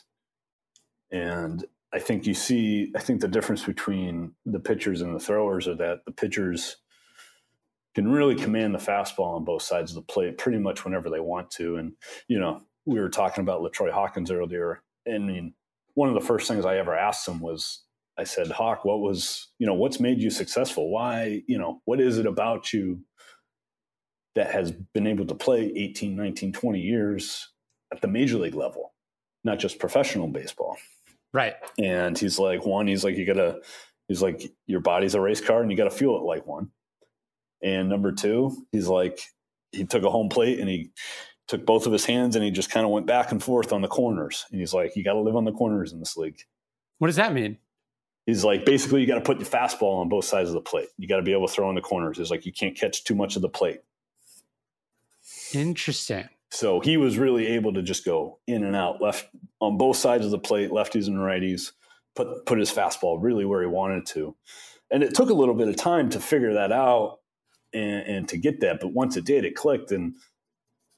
And I think you see, I think the difference between the pitchers and the throwers are that the pitchers can really command the fastball on both sides of the plate pretty much whenever they want to. And, you know, we were talking about LaTroy Hawkins earlier. And I mean, one of the first things I ever asked him was, I said, Hawk, what was, you know, what's made you successful? Why, you know, what is it about you that has been able to play eighteen, nineteen, twenty years at the major league level, not just professional baseball? Right. And he's like, one, he's like, you gotta, he's like, your body's a race car and you got to fuel it like one. And number two, he's like, he took a home plate and he took both of his hands and he just kind of went back and forth on the corners. And he's like, you got to live on the corners in this league. What does that mean? He's like, basically, you got to put your fastball on both sides of the plate. You got to be able to throw in the corners. It's like you can't catch too much of the plate. Interesting. So he was really able to just go in and out, left on both sides of the plate, lefties and righties, put put his fastball really where he wanted to. And it took a little bit of time to figure that out and, and to get that. But once it did, it clicked. And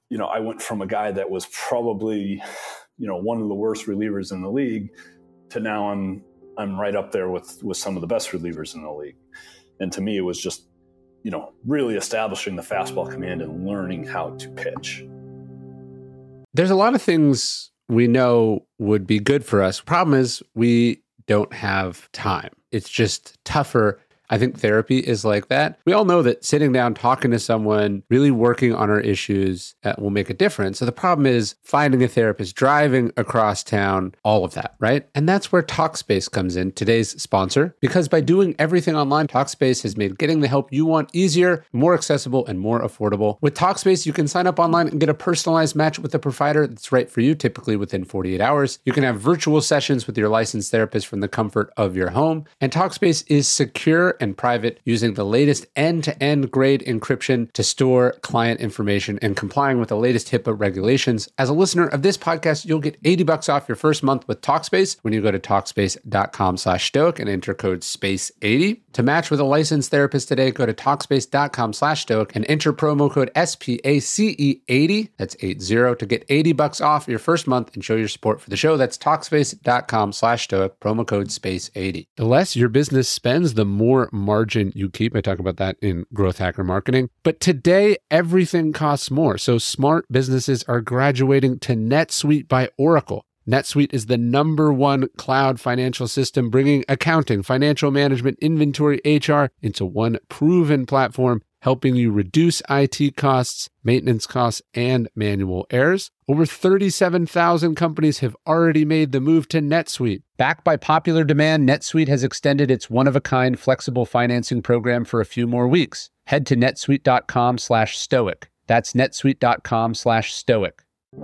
you know, I went from a guy that was probably, you know, one of the worst relievers in the league to now I'm, I'm right up there with, with some of the best relievers in the league. And to me, it was just, you know, really establishing the fastball command and learning how to pitch. There's a lot of things we know would be good for us. Problem is we don't have time. It's just tougher. I think therapy is like that. We all know that sitting down, talking to someone, really working on our issues uh, will make a difference. So the problem is finding a therapist, driving across town, all of that, right? And that's where Talkspace comes in, today's sponsor, because by doing everything online, Talkspace has made getting the help you want easier, more accessible, and more affordable. With Talkspace, you can sign up online and get a personalized match with a provider that's right for you, typically within forty-eight hours. You can have virtual sessions with your licensed therapist from the comfort of your home. And Talkspace is secure and private, using the latest end-to-end grade encryption to store client information and complying with the latest HIPAA regulations. As a listener of this podcast, you'll get eighty bucks off your first month with Talkspace when you go to Talkspace.com slash stoic and enter code space eighty. To match with a licensed therapist today, go to Talkspace.com slash stoic and enter promo code S P A C E eighty. That's eight zero to get eighty bucks off your first month and show your support for the show. That's Talkspace.com slash stoic, promo code space eighty. The less your business spends, the more margin you keep. I talk about that in Growth Hacker Marketing. But today, everything costs more. So smart businesses are graduating to NetSuite by Oracle. NetSuite is the number one cloud financial system, bringing accounting, financial management, inventory, H R into one proven platform, helping you reduce I T costs, maintenance costs, and manual errors. Over thirty-seven thousand companies have already made the move to NetSuite. Backed by popular demand, NetSuite has extended its one-of-a-kind flexible financing program for a few more weeks. Head to netsuite.com slash stoic. That's netsuite.com slash stoic.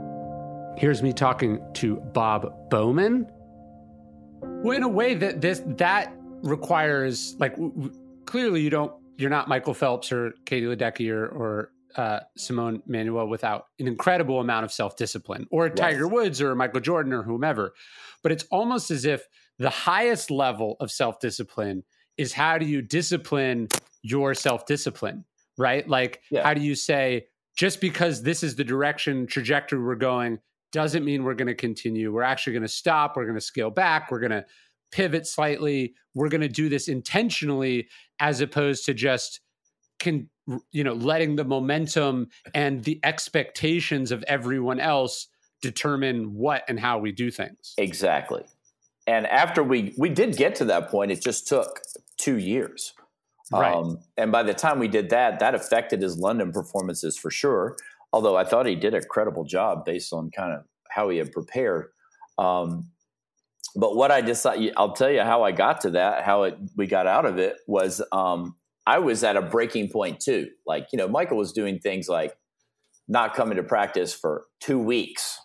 Here's me talking to Bob Bowman. Well, in a way that this that requires, like, w- w- clearly you don't, you're not Michael Phelps or Katie Ledecky or, or uh, Simone Manuel without an incredible amount of self-discipline, or yes. Tiger Woods or Michael Jordan or whomever. But it's almost as if the highest level of self-discipline is how do you discipline your self-discipline, right? Like, yeah. How do you say, just because this is the direction, trajectory we're going, doesn't mean we're going to continue. We're actually going to stop. We're going to scale back. We're going to pivot slightly. We're going to do this intentionally, as opposed to just, can, you know, letting the momentum and the expectations of everyone else determine what and how we do things. Exactly. And after we, we did get to that point, it just took two years. Right. Um, and by the time we did that, that affected his London performances for sure. Although I thought he did a credible job based on kind of how he had prepared. Um, but what I decided, I'll tell you how I got to that, how it, we got out of it was um, I was at a breaking point too. Like, you know, Michael was doing things like not coming to practice for two weeks,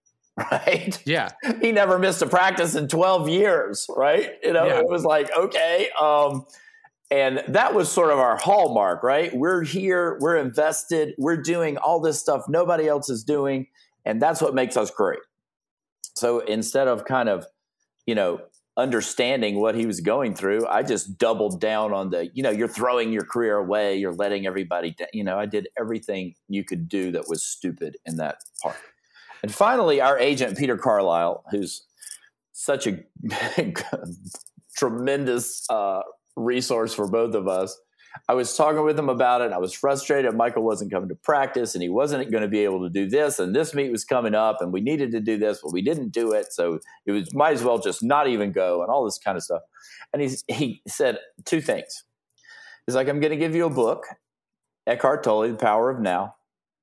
right? Yeah. He never missed a practice in twelve years, right? You know, yeah. It was like, okay. Um, And that was sort of our hallmark, right? We're here, we're invested, we're doing all this stuff nobody else is doing, and that's what makes us great. So instead of kind of, you know, understanding what he was going through, I just doubled down on the, you know, you're throwing your career away, you're letting everybody, da- you know, I did everything you could do that was stupid in that part. And finally, our agent, Peter Carlisle, who's such a tremendous uh resource for both of us. I was talking with him about it. I was frustrated. Michael wasn't coming to practice and he wasn't going to be able to do this. And this meet was coming up and we needed to do this, but we didn't do it. So it was, might as well just not even go and all this kind of stuff. And he's, he said two things. He's like, I'm going to give you a book, Eckhart Tolle, The Power of Now.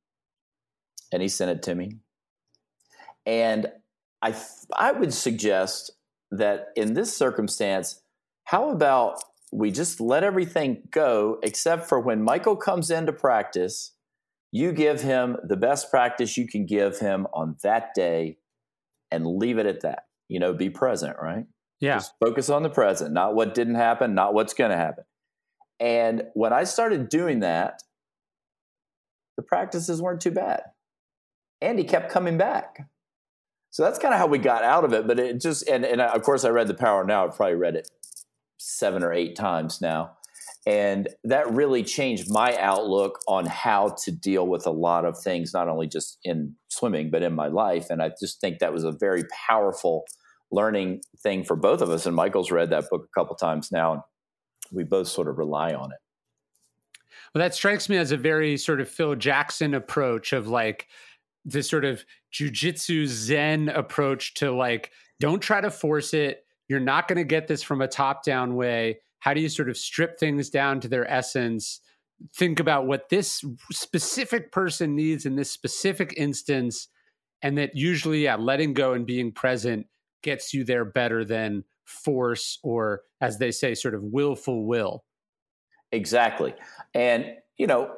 And he sent it to me. And I, I would suggest that in this circumstance, how about we just let everything go, except for when Michael comes into practice, you give him the best practice you can give him on that day and leave it at that. You know, be present, right? Yeah. Just focus on the present, not what didn't happen, not what's going to happen. And when I started doing that, the practices weren't too bad. And he kept coming back. So that's kind of how we got out of it. But it just, and, and of course I read The Power Now. I've probably read it seven or eight times now. And that really changed my outlook on how to deal with a lot of things, not only just in swimming, but in my life. And I just think that was a very powerful learning thing for both of us. And Michael's read that book a couple times now, and we both sort of rely on it. Well, that strikes me as a very sort of Phil Jackson approach of like this sort of jujitsu Zen approach to like, don't try to force it. You're not going to get this from a top-down way. How do you sort of strip things down to their essence? Think about what this specific person needs in this specific instance. And that usually, yeah, letting go and being present gets you there better than force or, as they say, sort of willful will. Exactly. And, you know,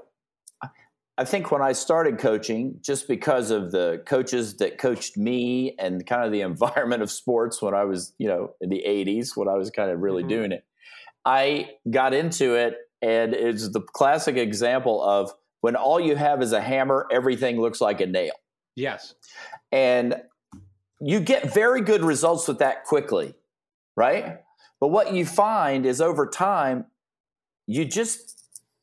I think when I started coaching, just because of the coaches that coached me and kind of the environment of sports when I was, you know, in the eighties, when I was kind of really mm-hmm. doing it, I got into it. And it's the classic example of when all you have is a hammer, everything looks like a nail. Yes. And you get very good results with that quickly, right? But what you find is over time, you just,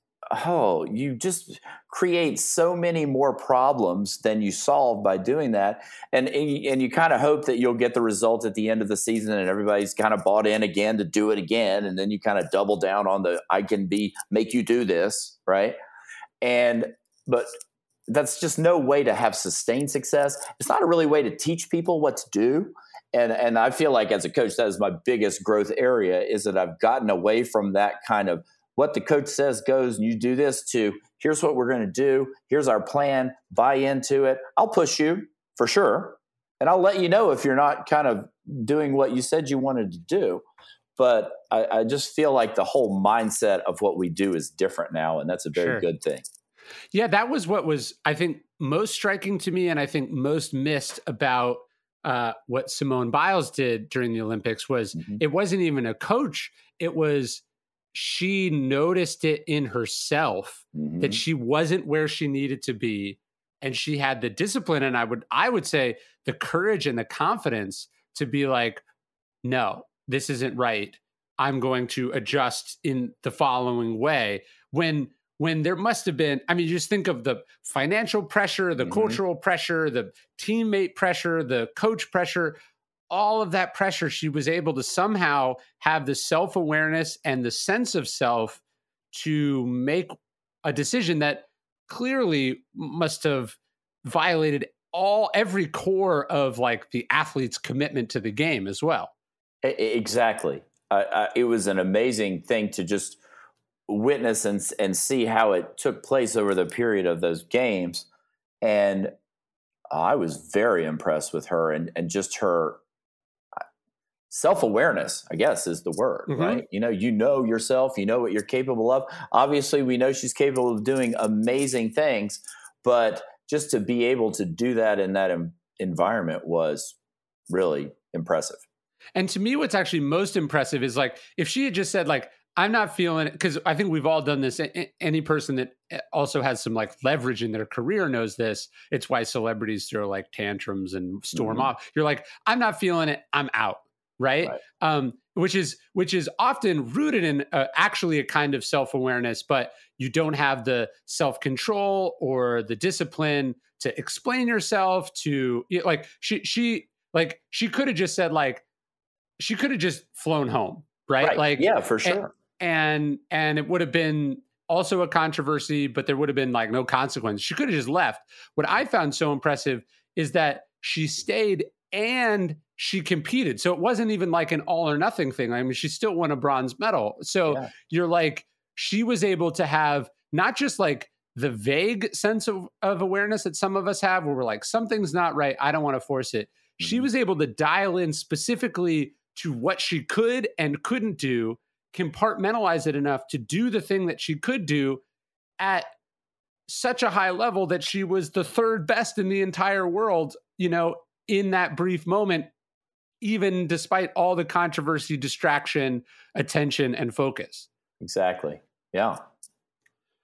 oh, you just create so many more problems than you solve by doing that. And, and you kind of hope that you'll get the result at the end of the season and everybody's kind of bought in again to do it again. And then you kind of double down on the, I can be, make you do this, right? And, but that's just no way to have sustained success. It's not a really way to teach people what to do. And, and I feel like as a coach, that is my biggest growth area, is that I've gotten away from that kind of what the coach says goes, and you do this, to here's what we're going to do. Here's our plan. Buy into it. I'll push you for sure. And I'll let you know if you're not kind of doing what you said you wanted to do. But I, I just feel like the whole mindset of what we do is different now. And that's a very sure. good thing. Yeah, that was what was, I think, most striking to me. And I think most missed about uh, what Simone Biles did during the Olympics was mm-hmm. it wasn't even a coach. It was, she noticed it in herself mm-hmm. that she wasn't where she needed to be. And she had the discipline. And I would, I would say the courage and the confidence to be like, no, this isn't right. I'm going to adjust in the following way. When, when there must have been, I mean, just think of the financial pressure, the mm-hmm. cultural pressure, the teammate pressure, the coach pressure, all of that pressure, she was able to somehow have the self-awareness and the sense of self to make a decision that clearly must have violated all every core of like the athlete's commitment to the game as well. Exactly. Uh, uh, it was an amazing thing to just witness and, and see how it took place over the period of those games. And I was very impressed with her and, and just her self-awareness, I guess, is the word, mm-hmm. right? You know, you know yourself, you know what you're capable of. Obviously, we know she's capable of doing amazing things, but just to be able to do that in that em- environment was really impressive. And to me, what's actually most impressive is like, if she had just said like, I'm not feeling it, because I think we've all done this. Any person that also has some like leverage in their career knows this. It's why celebrities throw like tantrums and storm mm-hmm. off. You're like, I'm not feeling it, I'm out. Right. right. Um, which is which is often rooted in uh, actually a kind of self-awareness, but you don't have the self-control or the discipline to explain yourself to you know, like she she like she could have just said like she could have just flown home. Right. right. Like, yeah, for sure. And, and and it would have been also a controversy, but there would have been like no consequence. She could have just left. What I found so impressive is that she stayed and she competed. So it wasn't even like an all or nothing thing. I mean, she still won a bronze medal. So yeah. you're like, she was able to have not just like the vague sense of, of awareness that some of us have where we're like, something's not right, I don't want to force it. Mm-hmm. She was able to dial in specifically to what she could and couldn't do, compartmentalize it enough to do the thing that she could do at such a high level that she was the third best in the entire world, you know, in that brief moment, even despite all the controversy, distraction, attention, and focus. Exactly. Yeah.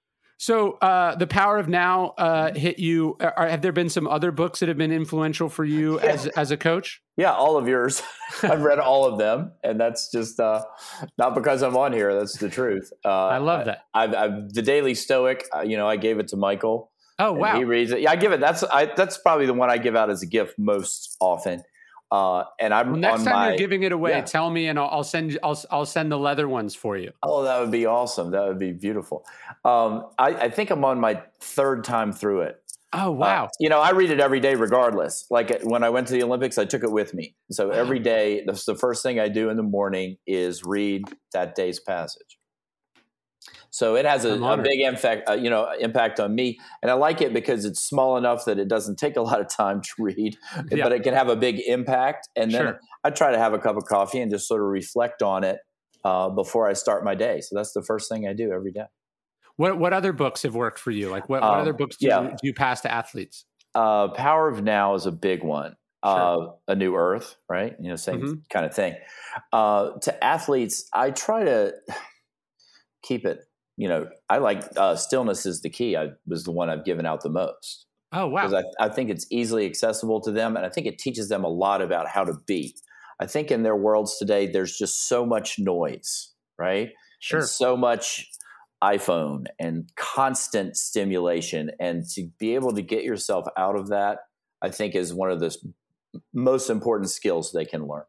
So uh, The Power of Now uh, hit you. Are, have there been some other books that have been influential for you Yeah. as as a coach? Yeah, all of yours. I've read all of them, and that's just uh, not because I'm on here. That's the truth. Uh, I love that. I, I've, I've, the Daily Stoic. Uh, you know, I gave it to Michael. Oh wow! He reads it. Yeah, I give it. That's I, that's probably the one I give out as a gift most often. Uh, and I'm well, next on time my, you're giving it away, yeah. tell me, and I'll, I'll send I'll I'll send the leather ones for you. Oh, that would be awesome. That would be beautiful. Um, I, I think I'm on my third time through it. Oh wow! Uh, you know, I read it every day, regardless. Like when I went to the Olympics, I took it with me. So wow. every day, that's the first thing I do in the morning is read that day's passage. So it has a, a big impact, uh, you know, impact on me, and I like it because it's small enough that it doesn't take a lot of time to read, yeah. but it can have a big impact. And then sure. I try to have a cup of coffee and just sort of reflect on it uh, before I start my day. So that's the first thing I do every day. What what other books have worked for you? Like what, what um, other books do, yeah. you, do you pass to athletes? Uh, Power of Now is a big one. Sure. Uh, A New Earth, right? You know, same mm-hmm. kind of thing. Uh, to athletes, I try to keep it. You know, I like uh, Stillness is the Key. I was the one I've given out the most. Oh, wow. Because I, I think it's easily accessible to them. And I think it teaches them a lot about how to be. I think in their worlds today, there's just so much noise, right? Sure. And so much iPhone and constant stimulation. And to be able to get yourself out of that, I think is one of the most important skills they can learn.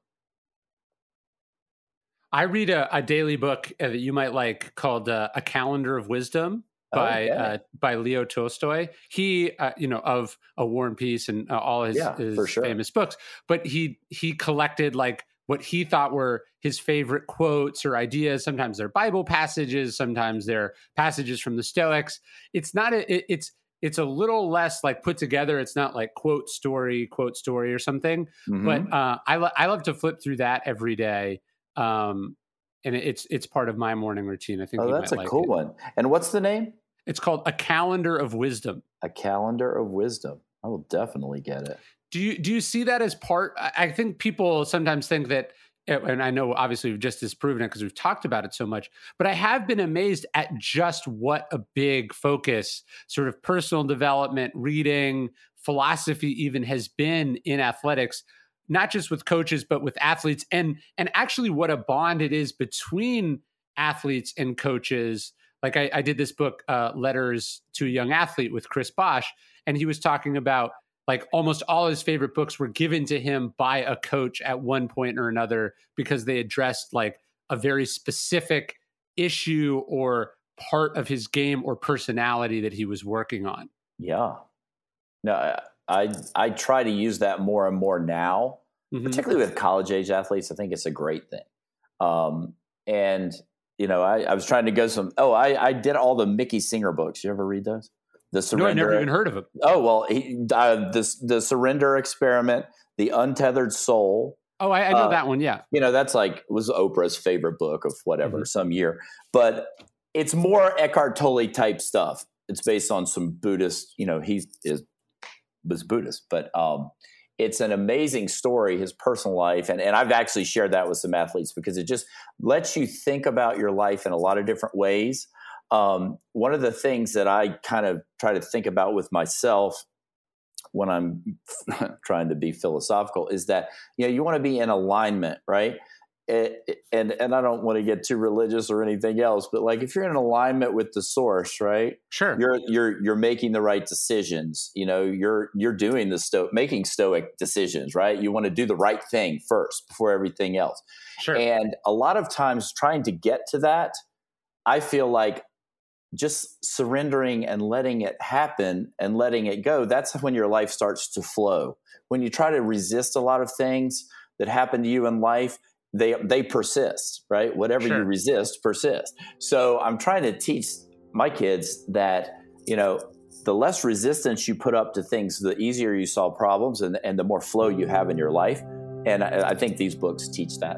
I read a, a daily book that you might like called uh, A Calendar of Wisdom by okay. uh, by Leo Tolstoy. He, uh, you know, of A War and Peace and uh, all his, yeah, his sure. famous books. But he he collected like what he thought were his favorite quotes or ideas. Sometimes they're Bible passages, sometimes they're passages from the Stoics. It's not a, it, it's it's a little less like put together. It's not like quote story, quote story or something. Mm-hmm. But uh, I lo- I love to flip through that every day. Um, and it's it's part of my morning routine. I think. Oh, you that's might a like cool it. one. And what's the name? It's called A Calendar of Wisdom. A Calendar of Wisdom. I will definitely get it. Do you do you see that as part? I think people sometimes think that, and I know obviously we've just disproven it because we've talked about it so much. But I have been amazed at just what a big focus, sort of personal development, reading, philosophy, even has been in athletics. Not just with coaches, but with athletes, and and actually what a bond it is between athletes and coaches. Like I, I did this book, uh, Letters to a Young Athlete with Chris Bosch, and he was talking about like almost all his favorite books were given to him by a coach at one point or another because they addressed like a very specific issue or part of his game or personality that he was working on. Yeah. No, I, I I try to use that more and more now, mm-hmm. particularly with college age athletes. I think it's a great thing. Um, and, you know, I, I was trying to go some, oh, I, I did all the Mickey Singer books. You ever read those? The Surrender. No, I never even heard of him. Oh, well, he, uh, this, the Surrender Experiment, The Untethered Soul. Oh, I, I know uh, that one. Yeah. You know, that's like, was Oprah's favorite book of whatever, mm-hmm. some year. But it's more Eckhart Tolle type stuff. It's based on some Buddhist, you know, he is was Buddhist, but um, it's an amazing story, his personal life. And, and I've actually shared that with some athletes because it just lets you think about your life in a lot of different ways. Um, one of the things that I kind of try to think about with myself when I'm trying to be philosophical is that, you know, you want to be in alignment, right? It, and and I don't want to get too religious or anything else, but like if you're in alignment with the source, right? Sure. You're you're you're making the right decisions. You know, you're you're doing the sto- making stoic decisions, right? You want to do the right thing first before everything else. Sure. And a lot of times trying to get to that, I feel like just surrendering and letting it happen and letting it go, that's when your life starts to flow. When you try to resist a lot of things that happen to you in life, They they persist, right? Whatever sure. you resist persists. So I'm trying to teach my kids that, you know, the less resistance you put up to things, the easier you solve problems and, and the more flow you have in your life. And I, I think these books teach that.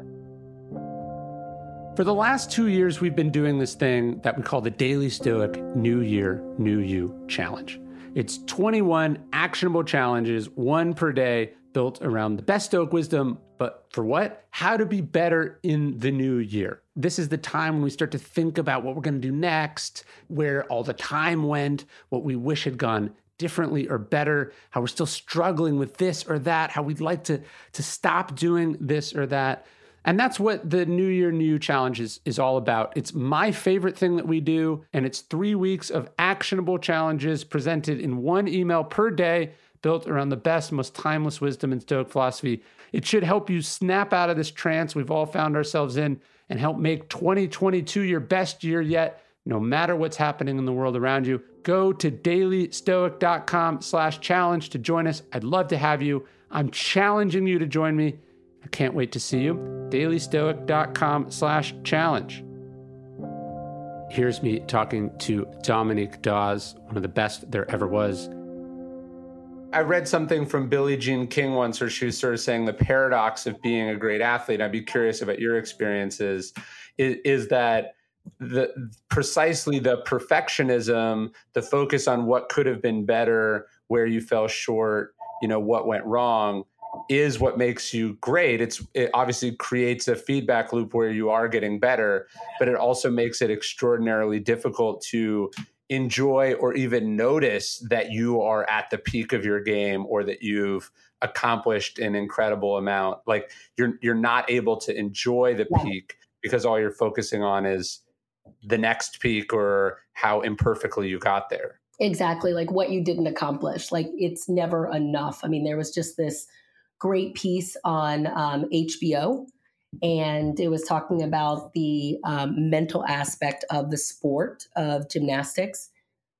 For the last two years, we've been doing this thing that we call the Daily Stoic New Year, New You Challenge. It's twenty-one actionable challenges, one per day, built around the best Stoic wisdom, but for what? How to be better in the new year. this is the time when we start to think about what we're going to do next, where all the time went, what we wish had gone differently or better, how we're still struggling with this or that, how we'd like to, to stop doing this or that. And that's what the New Year, New Challenge is, is all about. It's my favorite thing that we do, and it's three weeks of actionable challenges presented in one email per day, built around the best, most timeless wisdom in Stoic philosophy. It should help you snap out of this trance we've all found ourselves in and help make twenty twenty-two your best year yet, no matter what's happening in the world around you. Go to dailystoic.com slash challenge to join us. I'd love to have you. I'm challenging you to join me. I can't wait to see you. dailystoic.com slash challenge. Here's me talking to Dominique Dawes, one of the best there ever was. I read something from Billie Jean King once where she was sort of saying the paradox of being a great athlete. I'd be curious about your experiences. Is, is that the precisely the perfectionism, the focus on what could have been better, where you fell short, you know, what went wrong, is what makes you great. It's it obviously creates a feedback loop where you are getting better, but it also makes it extraordinarily difficult to enjoy or even notice that you are at the peak of your game or that you've accomplished an incredible amount. Like you're you're not able to enjoy the Yeah. peak because all you're focusing on is the next peak or how imperfectly you got there. Exactly. Like what you didn't accomplish. Like it's never enough. I mean, there was just this great piece on um, H B O, and it was talking about the um, mental aspect of the sport of gymnastics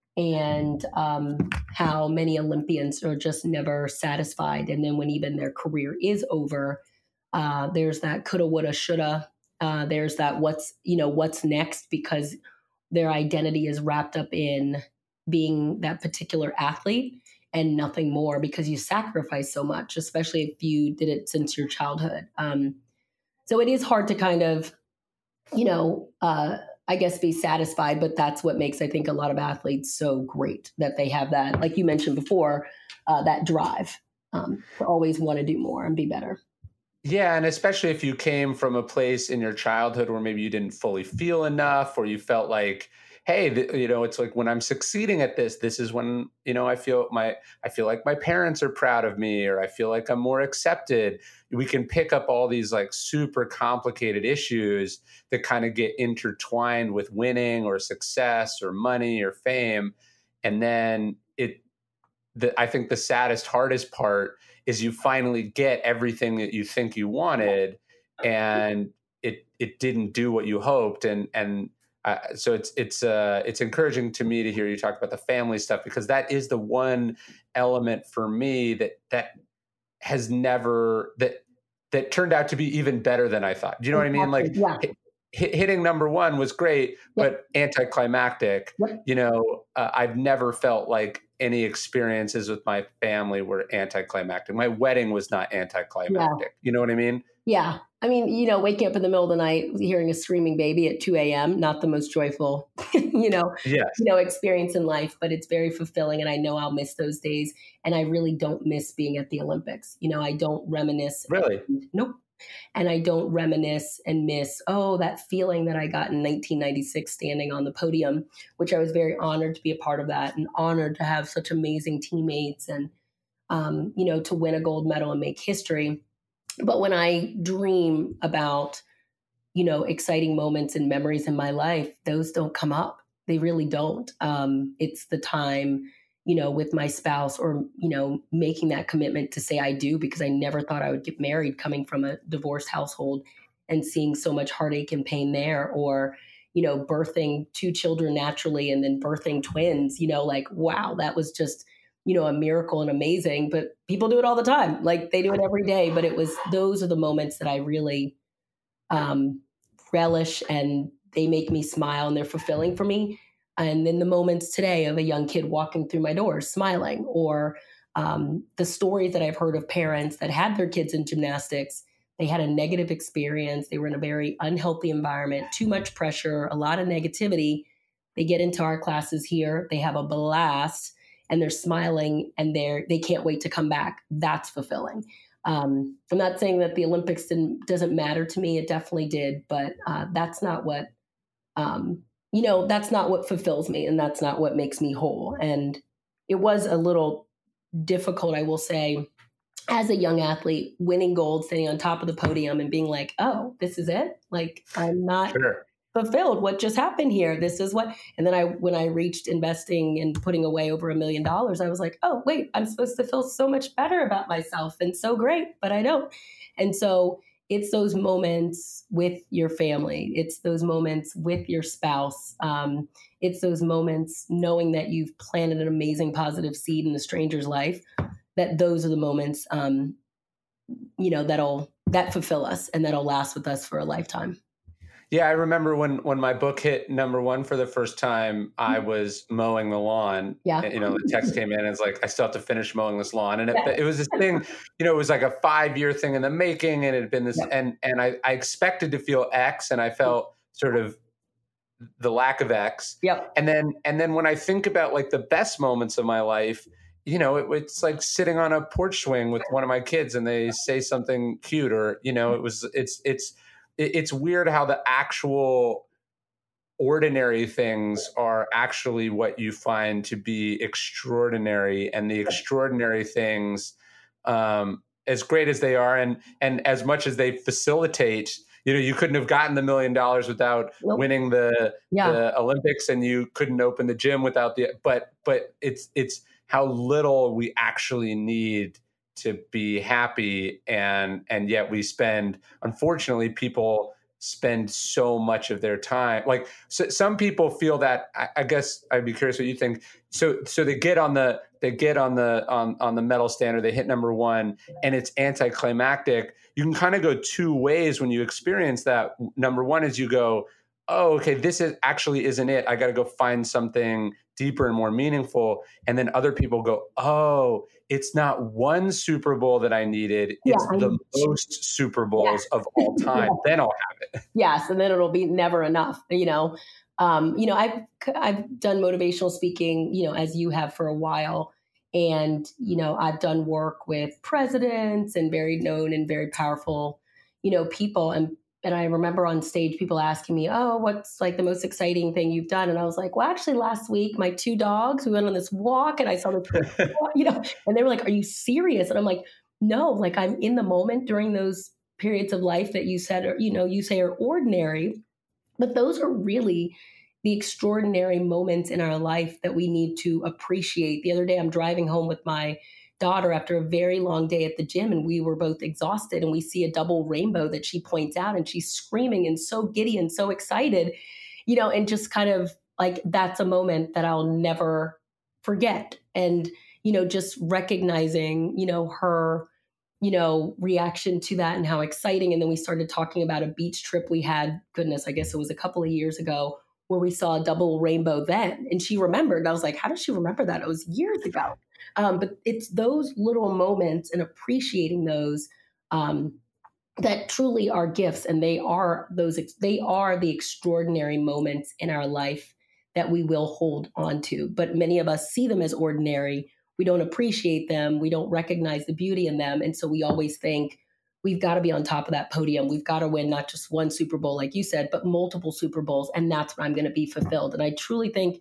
and um, how many Olympians are just never satisfied. And then when even their career is over, uh, there's that coulda, woulda, shoulda. Uh, there's that what's, you know, what's next, because their identity is wrapped up in being that particular athlete and nothing more, because you sacrifice so much, especially if you did it since your childhood. Um, so it is hard to kind of, you know, uh, I guess be satisfied, but that's what makes, I think, a lot of athletes so great, that they have that, like you mentioned before, uh, that drive um, to always want to do more and be better. Yeah, and especially if you came from a place in your childhood where maybe you didn't fully feel enough, or you felt like, hey, th- you know, it's like when I'm succeeding at this, this is when, you know, I feel my, I feel like my parents are proud of me, or I feel like I'm more accepted. We can pick up all these like super complicated issues that kind of get intertwined with winning or success or money or fame. And then it, the, I think the saddest, hardest part is you finally get everything that you think you wanted, and it it didn't do what you hoped. And and uh, so it's it's uh, it's encouraging to me to hear you talk about the family stuff, because that is the one element for me that that has never that that turned out to be even better than I thought. Do you know what I mean? Like Yeah. hit, hitting number one was great, but anticlimactic. Yep. You know, uh, I've never felt like any experiences with my family were anticlimactic. My wedding was not anticlimactic. Yeah. You know what I mean? Yeah. I mean, you know, waking up in the middle of the night, hearing a screaming baby at two a.m., not the most joyful, you know, Yes. you know, experience in life, but it's very fulfilling. And I know I'll miss those days. And I really don't miss being at the Olympics. You know, I don't reminisce. Really? Nope. And I don't reminisce and miss, oh, that feeling that I got in nineteen ninety-six standing on the podium, which I was very honored to be a part of that, and honored to have such amazing teammates and, um, you know, to win a gold medal and make history. But when I dream about, you know, exciting moments and memories in my life, those don't come up. They really don't. Um, it's the time, you know, with my spouse, or, you know, making that commitment to say I do, because I never thought I would get married coming from a divorced household and seeing so much heartache and pain there, or, you know, birthing two children naturally and then birthing twins, you know, like, wow, that was just, you know, a miracle and amazing, but people do it all the time. Like they do it every day, but it was, those are the moments that I really um, relish, and they make me smile and they're fulfilling for me. And then the moments today of a young kid walking through my doors smiling, or um, the stories that I've heard of parents that had their kids in gymnastics, they had a negative experience. They were in a very unhealthy environment, too much pressure, a lot of negativity. They get into our classes here, they have a blast, and they're smiling, and they're, they can't wait to come back. That's fulfilling. Um, I'm not saying that the Olympics didn't, doesn't matter to me. It definitely did, but uh, that's not what, um, you know, that's not what fulfills me, and that's not what makes me whole. And it was a little difficult, I will say, as a young athlete, winning gold, standing on top of the podium and being like, oh, this is it? Like, I'm not Sure. fulfilled. What just happened here? This is what, and then I, when I reached investing and putting away over a million dollars, I was like, oh, wait, I'm supposed to feel so much better about myself and so great, but I don't. And so it's those moments with your family. It's those moments with your spouse. Um, it's those moments knowing that you've planted an amazing positive seed in a stranger's life, that those are the moments, um, you know, that'll, that fulfill us and that'll last with us for a lifetime. Yeah, I remember when when my book hit number one for the first time, I was mowing the lawn. Yeah. And, you know, the text came in and it's like, I still have to finish mowing this lawn. And it, Yeah. it was this thing, you know, it was like a five year thing in the making. And it had been this, Yeah. and and I, I expected to feel X, and I felt sort of the lack of X. Yep. And then and then when I think about like the best moments of my life, you know, it, it's like sitting on a porch swing with one of my kids and they say something cute, or, you know, it was, it's, it's, it's weird how the actual ordinary things are actually what you find to be extraordinary, and the extraordinary things, um, as great as they are, and and as much as they facilitate, you know, you couldn't have gotten the million dollars without Nope. winning the Yeah. the Olympics, and you couldn't open the gym without the. But but it's it's how little we actually need to be happy, and and yet we spend, unfortunately, people spend so much of their time. Like, so, some people feel that, I, I guess I'd be curious what you think. So so they get on the they get on the on on the medal stand, or they hit number one, and it's anticlimactic. You can kind of go two ways when you experience that. Number one is you go, oh, okay, this is actually isn't it. I got to go find something deeper and more meaningful. And then other people go, oh, it's not one Super Bowl that I needed. It's Yeah, the most Super Bowls Yeah. of all time. Yeah. Then I'll have it. Yes, and then it'll be never enough. You know, um, you know, I've I've done motivational speaking, you know, as you have for a while, and you know, I've done work with presidents and very known and very powerful, you know, people, and and I remember on stage people asking me, "Oh, what's like the most exciting thing you've done?" And I was like, "Well, actually, last week my two dogs, we went on this walk, and I saw this, you know," and they were like, "Are you serious?" And I'm like, "No, like I'm in the moment during those periods of life that you said, or, you know, you say are ordinary, but those are really the extraordinary moments in our life that we need to appreciate." The other day, I'm driving home with my daughter after a very long day at the gym, and we were both exhausted, and we see a double rainbow that she points out, and she's screaming and so giddy and so excited, you know, and just kind of like, that's a moment that I'll never forget. And, you know, just recognizing, you know, her, you know, reaction to that and how exciting. And then we started talking about a beach trip we had, goodness, I guess it was a couple of years ago, where we saw a double rainbow then. And she remembered. And I was like, how does she remember that? It was years ago. Um, but it's those little moments and appreciating those um, that truly are gifts. And they are those, they are the extraordinary moments in our life that we will hold on to. But many of us see them as ordinary. We don't appreciate them. We don't recognize the beauty in them. And so we always think, we've got to be on top of that podium. We've got to win not just one Super Bowl, like you said, but multiple Super Bowls. And that's when I'm going to be fulfilled. And I truly think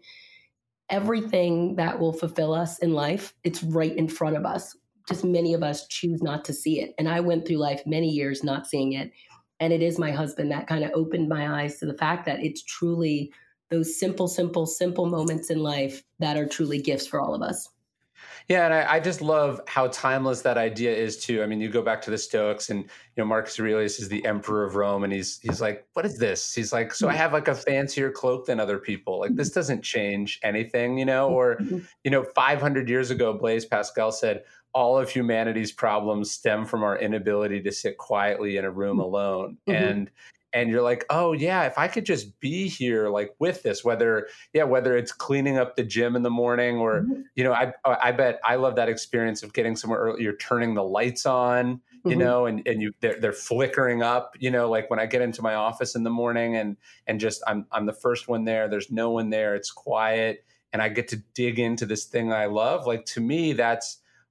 everything that will fulfill us in life, it's right in front of us. Just many of us choose not to see it. And I went through life many years not seeing it. And it is my husband that kind of opened my eyes to the fact that it's truly those simple, simple, simple moments in life that are truly gifts for all of us. Yeah, and I, I just love how timeless that idea is too. I mean, you go back to the Stoics, and you know, Marcus Aurelius is the emperor of Rome, and he's he's like, "What is this?" He's like, "So I have like a fancier cloak than other people. Like this doesn't change anything, you know." Or, you know, five hundred years ago, Blaise Pascal said, "All of humanity's problems stem from our inability to sit quietly in a room alone." Mm-hmm. And And you're like, oh yeah, if I could just be here, like with this, whether, yeah, whether it's cleaning up the gym in the morning, or, mm-hmm. you know, I, I bet I love that experience of getting somewhere early. You're turning the lights on, you mm-hmm. know, and, and you, they're, they're flickering up, you know, like when I get into my office in the morning and, and just, I'm, I'm the first one there. There's no one there. It's quiet. And I get to dig into this thing I love. Like, to me, that's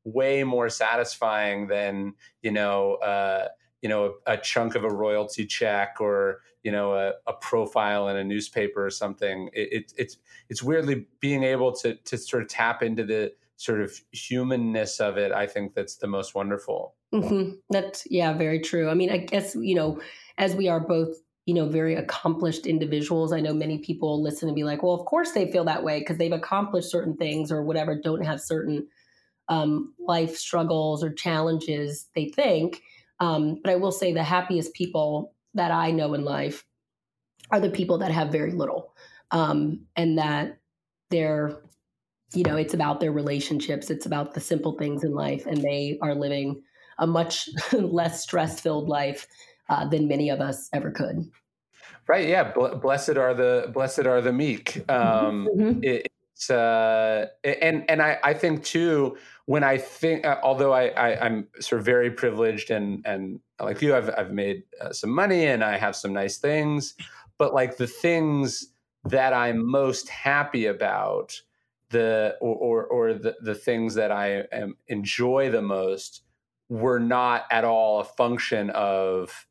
way more satisfying than, you know, uh, you know, a, a chunk of a royalty check or, you know, a, a profile in a newspaper or something. It, it, it's it's weirdly being able to to sort of tap into the sort of humanness of it. I think that's the most wonderful. Mm-hmm. That's, yeah, very true. I mean, I guess, you know, as we are both, you know, very accomplished individuals, I know many people listen and be like, well, of course they feel that way because they've accomplished certain things or whatever, don't have certain um, life struggles or challenges, they think. Um, but I will say the happiest people that I know in life are the people that have very little, um, and that they're, you know, it's about their relationships. It's about the simple things in life. And they are living a much less stress-filled life uh, than many of us ever could. Right. Yeah. Blessed are the, blessed are the meek. Um, mm-hmm. it, it's, uh, and, and I, I think too, when I think, uh, although I, I, I'm sort of very privileged and, and like you, I've, I've made uh, some money and I have some nice things, but like the things that I'm most happy about, the, or, or, or the, the things that I am, enjoy the most were not at all a function of,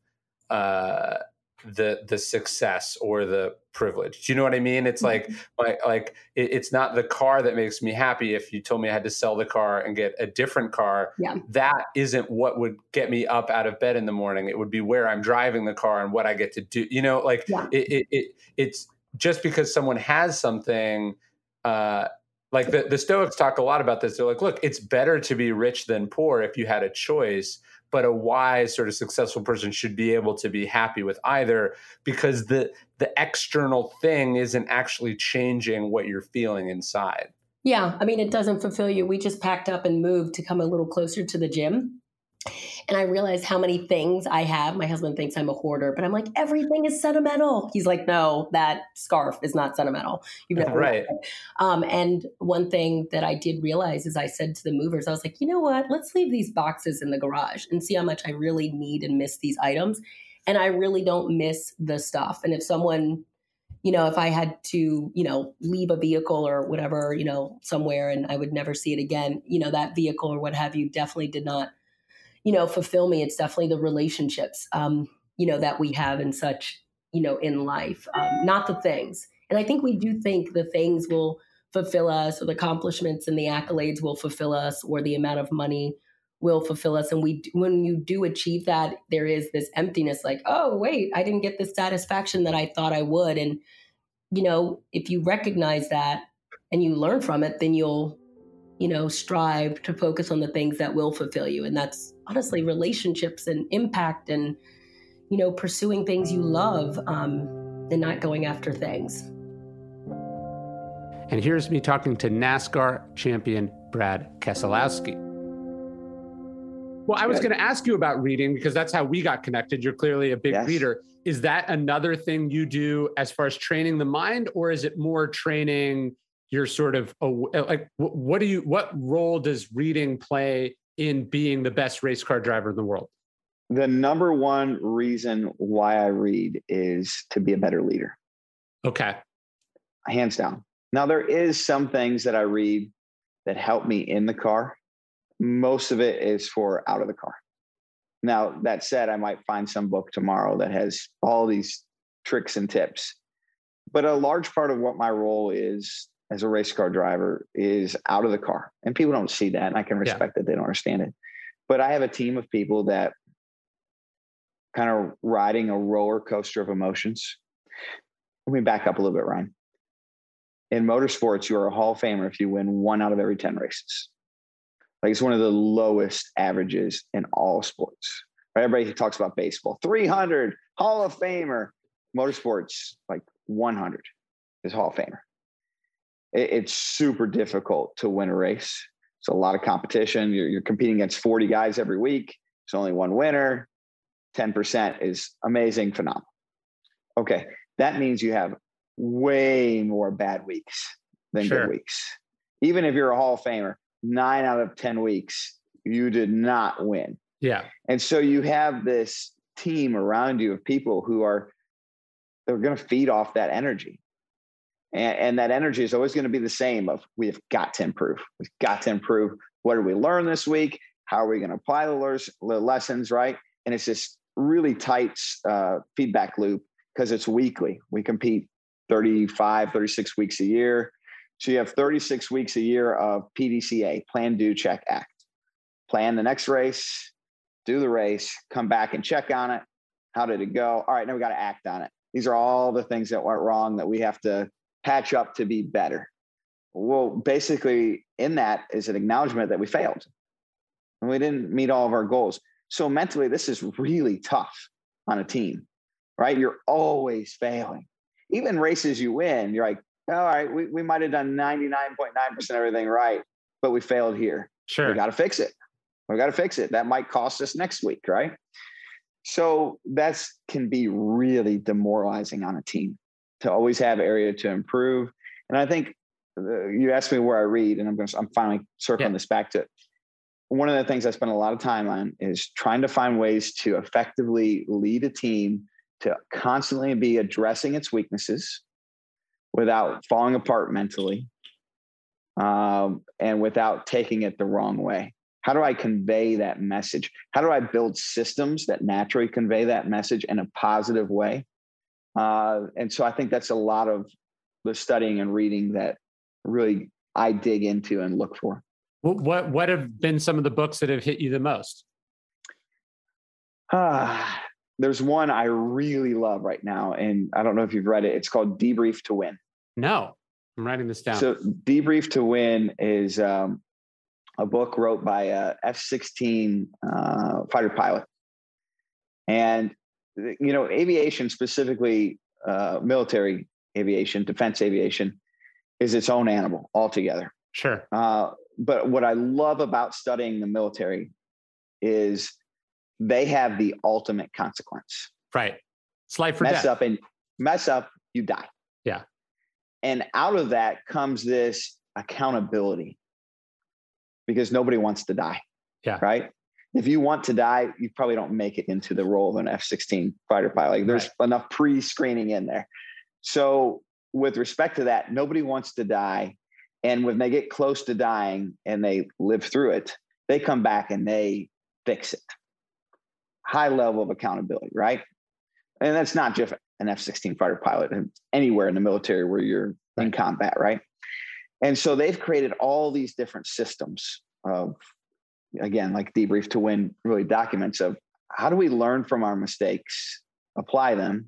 uh, the the success or the privilege. Do you know what I mean? It's like like like it, it's not the car that makes me happy. If you told me I had to sell the car and get a different car, yeah. that isn't what would get me up out of bed in the morning. It would be where I'm driving the car and what I get to do. You know, like yeah. it, it, it it's just because someone has something. Uh, like the the Stoics talk a lot about this. They're like, look, it's better to be rich than poor if you had a choice. But a wise sort of successful person should be able to be happy with either, because the the external thing isn't actually changing what you're feeling inside. Yeah. I mean, it doesn't fulfill you. We just packed up and moved to come a little closer to the gym. And I realized how many things I have. My husband thinks I'm a hoarder, but I'm like, everything is sentimental. He's like, no, that scarf is not sentimental. You've never right. Um, and one thing that I did realize is I said to the movers, I was like, you know what? Let's leave these boxes in the garage and see how much I really need and miss these items. And I really don't miss the stuff. And if someone, you know, if I had to, you know, leave a vehicle or whatever, you know, somewhere and I would never see it again, you know, that vehicle or what have you definitely did not, you know, fulfill me. It's definitely the relationships, um, you know, that we have and such, you know, in life, um, not the things. And I think we do think the things will fulfill us, or the accomplishments and the accolades will fulfill us, or the amount of money will fulfill us. And we, when you do achieve that, there is this emptiness like, oh, wait, I didn't get the satisfaction that I thought I would. And, you know, if you recognize that and you learn from it, then you'll, you know, strive to focus on the things that will fulfill you. And that's honestly relationships and impact and, you know, pursuing things you love, um, and not going after things. And here's me talking to NASCAR champion Brad Keselowski. Well, I was going to ask you about reading because that's how we got connected. You're clearly a big yes. reader. Is that another thing you do as far as training the mind, or is it more training your sort of, like, what do you, what role does reading play in being the best race car driver in the world? The number one reason why I read is to be a better leader. Okay. Hands down. Now, there is some things that I read that help me in the car. Most of it is for out of the car. Now, that said, I might find some book tomorrow that has all these tricks and tips. But a large part of what my role is as a race car driver is out of the car. And people don't see that, and I can respect yeah. that they don't understand it. But I have a team of people that kind of riding a roller coaster of emotions. Let me back up a little bit, Ryan. In motorsports, you're a Hall of Famer if you win one out of every ten races. Like, it's one of the lowest averages in all sports. Right? Everybody talks about baseball, three hundred, Hall of Famer. Motorsports, like one hundred is Hall of Famer. It, it's super difficult to win a race. It's a lot of competition. You're, you're competing against forty guys every week. There's only one winner. ten percent is amazing, phenomenal. Okay, that means you have way more bad weeks than sure. good weeks. Even if you're a Hall of Famer, nine out of ten weeks, you did not win. Yeah. And so you have this team around you of people who are, they're going to feed off that energy. And, and that energy is always going to be the same of, we have got to improve. We've got to improve. What did we learn this week? How are we going to apply the, lears, the lessons, right? And it's this really tight uh, feedback loop because it's weekly. We compete thirty-five, thirty-six weeks a year. So you have thirty-six weeks a year of P D C A, plan, do, check, act. Plan the next race, do the race, come back and check on it. How did it go? All right, now we got to act on it. These are all the things that went wrong that we have to patch up to be better. Well, basically in that is an acknowledgement that we failed and we didn't meet all of our goals. So mentally, this is really tough on a team, right? You're always failing. Even races you win, you're like, all right, we, we might've done ninety-nine point nine percent everything right, but we failed here. Sure. We got to fix it. We got to fix it. That might cost us next week, right? So that's can be really demoralizing on a team to always have area to improve. And I think uh, you asked me where I read, and I'm going to, I'm finally circling yeah. this back to one of the things I spend a lot of time on is trying to find ways to effectively lead a team to constantly be addressing its weaknesses without falling apart mentally, um, and without taking it the wrong way. How do I convey that message? How do I build systems that naturally convey that message in a positive way? Uh, and so I think that's a lot of the studying and reading that really I dig into and look for. What what have been some of the books that have hit you the most? Uh, there's one I really love right now, and I don't know if you've read it. It's called Debrief to Win. No, I'm writing this down. So Debrief to Win is um, a book wrote by a F sixteen uh, fighter pilot. And, you know, aviation, specifically uh, military aviation, defense aviation, is its own animal altogether. Sure. Uh, but what I love about studying the military is they have the ultimate consequence. Right. It's life or mess death. up and mess up, you die. Yeah. And out of that comes this accountability because nobody wants to die. Yeah. Right. If you want to die, you probably don't make it into the role of an F sixteen fighter pilot. Like, there's right. enough pre-screening in there. So with respect to that, nobody wants to die. And when they get close to dying and they live through it, they come back and they fix it. High level of accountability, right? And that's not just an F sixteen fighter pilot, anywhere in the military where you're right. in combat, right? And so they've created all these different systems of, again, like Debrief to Win really documents of how do we learn from our mistakes, apply them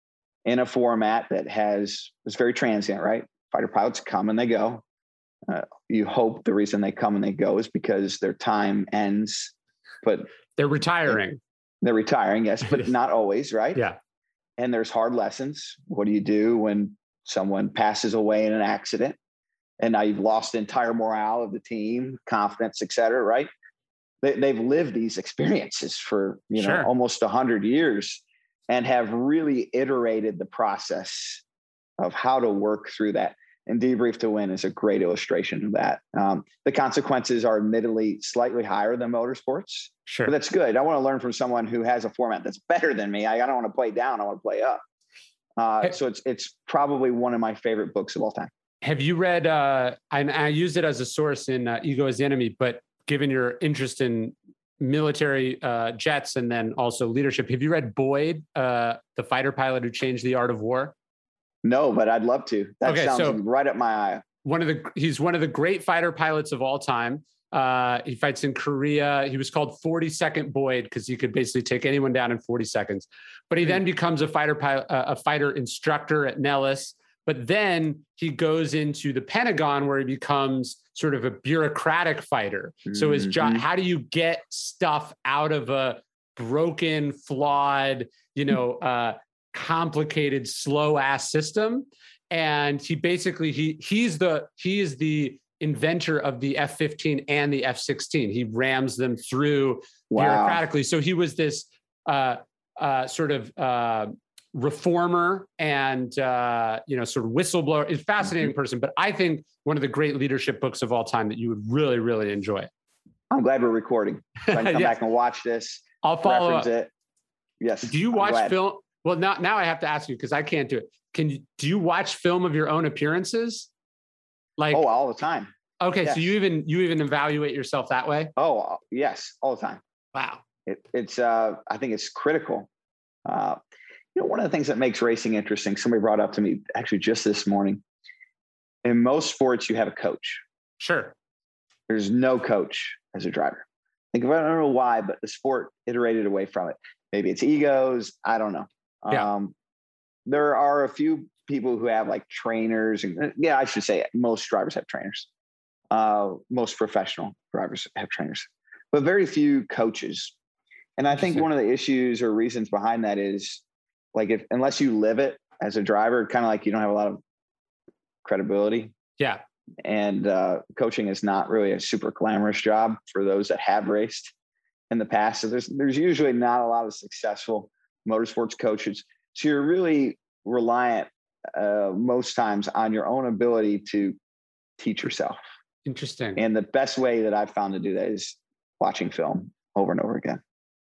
in a format that has, is very transient, right? Fighter pilots come and they go. Uh, you hope the reason they come and they go is because their time ends, but they're retiring. They're retiring, yes, but not always, right? Yeah. And there's hard lessons. What do you do when someone passes away in an accident and now you've lost the entire morale of the team, confidence, et cetera, right? They, they've lived these experiences for, you know, sure. almost a hundred years and have really iterated the process of how to work through that. And Debrief to Win is a great illustration of that. Um, the consequences are admittedly slightly higher than motorsports, sure. but that's good. I want to learn from someone who has a format that's better than me. I, I don't want to play down. I want to play up. Uh, hey, so it's it's probably one of my favorite books of all time. Have you read, uh, and I used it as a source in uh, Ego is the Enemy, but given your interest in military uh, jets and then also leadership, have you read Boyd, uh, the fighter pilot who changed the art of war? No, but I'd love to. That okay, sounds so right up my eye. One of the he's one of the great fighter pilots of all time. Uh, he fights in Korea. He was called forty-second Boyd because he could basically take anyone down in forty seconds. But he then becomes a fighter pilot, uh, a fighter instructor at Nellis. But then he goes into the Pentagon where he becomes sort of a bureaucratic fighter. Mm-hmm. So his job, how do you get stuff out of a broken, flawed, you know, uh, complicated, slow ass system? And he basically, he he's the, he is the inventor of the F fifteen and the F sixteen. He rams them through wow. bureaucratically. So he was this uh, uh, sort of uh, reformer and, uh, you know, sort of whistleblower. Is a fascinating mm-hmm. person, but I think one of the great leadership books of all time that you would really, really enjoy. I'm glad we're recording. So I can come yeah. back and watch this. I'll follow up. It. Yes. Do you watch film? Well, now, now I have to ask you because I can't do it. Can you, do you watch film of your own appearances? Like, oh, all the time. Okay, Yes. so you even you even evaluate yourself that way? Oh, yes, all the time. Wow. It, it's uh, I think it's critical. Uh, you know, one of the things that makes racing interesting, somebody brought up to me actually just this morning. In most sports, you have a coach. Sure. There's no coach as a driver. Think about, I don't know why, but the sport iterated away from it. Maybe it's egos. I don't know. Yeah. Um, there are a few people who have like trainers, and yeah, I should say most drivers have trainers. Uh, most professional drivers have trainers, but very few coaches. And I think one of the issues or reasons behind that is like, if, unless you live it as a driver, kind of like you don't have a lot of credibility. Yeah. And uh, coaching is not really a super glamorous job for those that have raced in the past. So there's, there's usually not a lot of successful motorsports coaches. So you're really reliant uh, most times on your own ability to teach yourself. Interesting. And the best way that I've found to do that is watching film over and over again.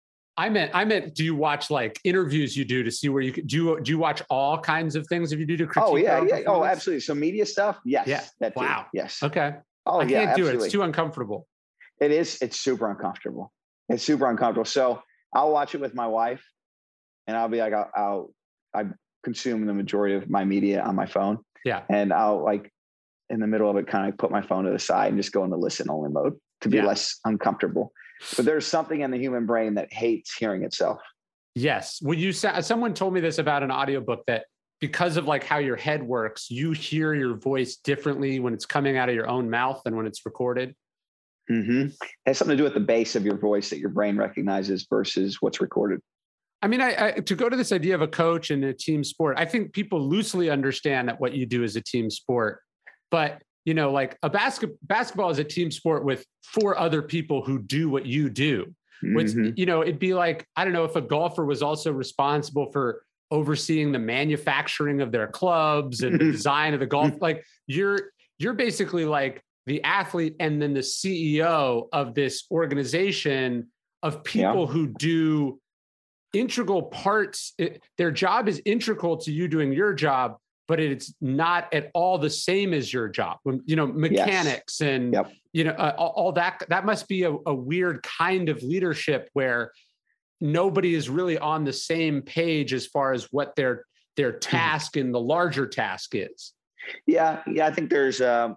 I meant, I meant, do you watch like interviews you do to see where you could, do you, do you watch all kinds of things if you do to critique? Oh yeah. Yeah. Oh, absolutely. So media stuff. Yes. Yeah. That too. Wow. Yes. Okay. Oh I yeah. can't do absolutely. it. It's too uncomfortable. It is. It's super uncomfortable. It's super uncomfortable. So I'll watch it with my wife and I'll be like, I'll, I'll I consume the majority of my media on my phone. Yeah. And I'll like in the middle of it, kind of put my phone to the side and just go into listen only mode to be Yeah. less uncomfortable. But there's something in the human brain that hates hearing itself. Yes. Well, you said, someone told me this about an audiobook that because of like how your head works, you hear your voice differently when it's coming out of your own mouth than when it's recorded. Mm-hmm. It has something to do with the bass of your voice that your brain recognizes versus what's recorded. I mean, I, I to go to this idea of a coach and a team sport, I think people loosely understand that what you do is a team sport, but you know, like a basket basketball is a team sport with four other people who do what you do. Which, Mm-hmm. you know, it'd be like, I don't know, if a golfer was also responsible for overseeing the manufacturing of their clubs and the design of the golf, like you're, you're basically like the athlete and then the C E O of this organization of people Yeah. who do integral parts. It, their job is integral to you doing your job, but it's not at all the same as your job. When, you know, mechanics yes. and, yep. you know, uh, all, all that, that must be a, a weird kind of leadership where nobody is really on the same page as far as what their, their task in the larger task is. Yeah. Yeah. I think there's, um,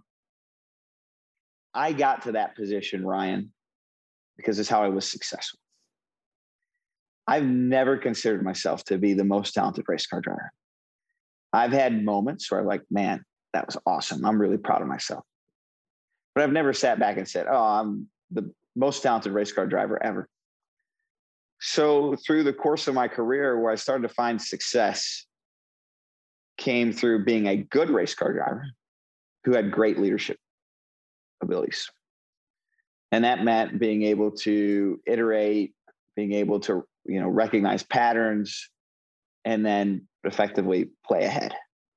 I got to that position, Ryan, because it's how I was successful. I've never considered myself to be the most talented race car driver. I've had moments where I'm like, man, that was awesome. I'm really proud of myself. But I've never sat back and said, oh, I'm the most talented race car driver ever. So through the course of my career, where I started to find success came through being a good race car driver who had great leadership abilities. And that meant being able to iterate, being able to, you know, recognize patterns, and then effectively play ahead.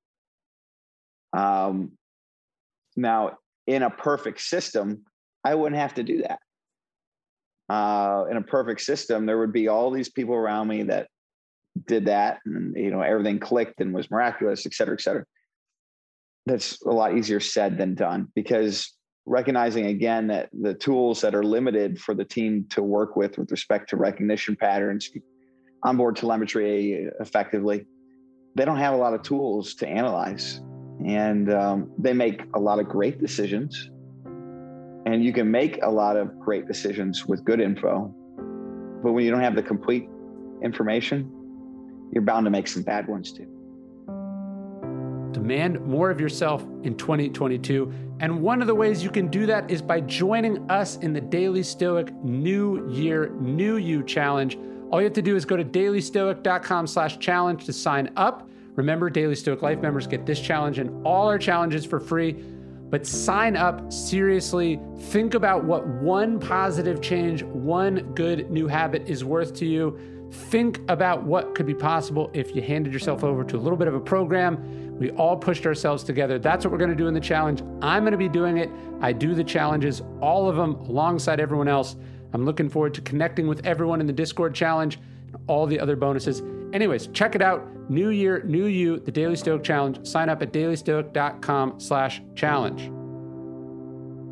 Um, now, in a perfect system, I wouldn't have to do that. Uh, in a perfect system, there would be all these people around me that did that, and you know, everything clicked and was miraculous, et cetera, et cetera. That's a lot easier said than done, because recognizing again that the tools that are limited for the team to work with with respect to recognition patterns, onboard telemetry effectively, they don't have a lot of tools to analyze. And um, they make a lot of great decisions. And you can make a lot of great decisions with good info. But when you don't have the complete information, you're bound to make some bad ones too. Demand more of yourself in twenty twenty-two. And one of the ways you can do that is by joining us in the Daily Stoic New Year, New You Challenge. All you have to do is go to dailystoic.com slash challenge to sign up. Remember, Daily Stoic Life members get this challenge and all our challenges for free. But sign up seriously. Think about what one positive change, one good new habit is worth to you. Think about what could be possible if you handed yourself over to a little bit of a program. We all pushed ourselves together. That's what we're going to do in the challenge. I'm going to be doing it. I do the challenges, all of them alongside everyone else. I'm looking forward to connecting with everyone in the Discord challenge and all the other bonuses. Anyways, check it out. New year, new you, the Daily Stoic Challenge. Sign up at dailystoic.com slash challenge.